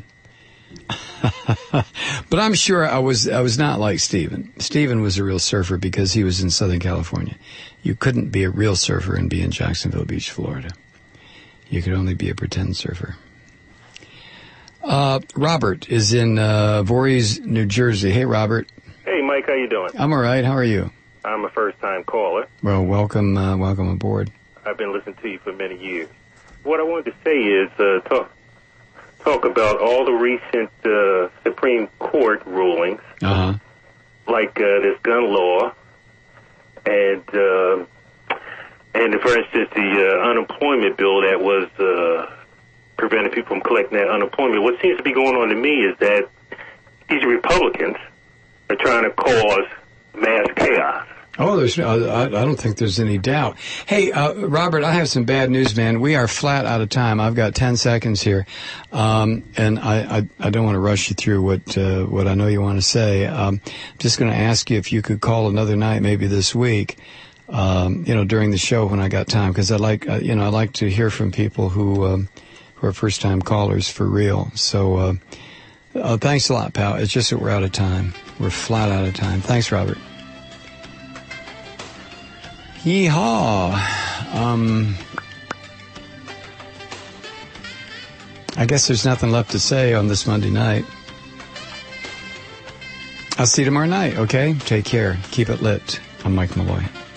But I'm sure I was not like Stephen. Stephen was a real surfer because he was in Southern California. You couldn't be a real surfer and be in Jacksonville Beach, Florida. You could only be a pretend surfer. Robert is in Voorhees, New Jersey. Hey, Robert.
Hey, Mike, how you doing?
I'm all right. How are you?
I'm a first-time caller.
Well, welcome aboard.
I've been listening to you for many years. What I wanted to say is talk about all the recent Supreme Court rulings, like this gun law, and for instance, the unemployment bill that was preventing people from collecting that unemployment. What seems to be going on to me is that these Republicans are trying to cause mass chaos.
Oh, I don't think there's any doubt. Hey, Robert, I have some bad news, man. We are flat out of time. I've got 10 seconds here, and I don't want to rush you through what I know you want to say. I'm just going to ask you if you could call another night, maybe this week, during the show when I got time, because I like to hear from people who are first-time callers for real. So, thanks a lot, pal. It's just that we're out of time. We're flat out of time. Thanks, Robert. Yeehaw. I guess there's nothing left to say on this Monday night. I'll see you tomorrow night, okay? Take care. Keep it lit. I'm Mike Malloy.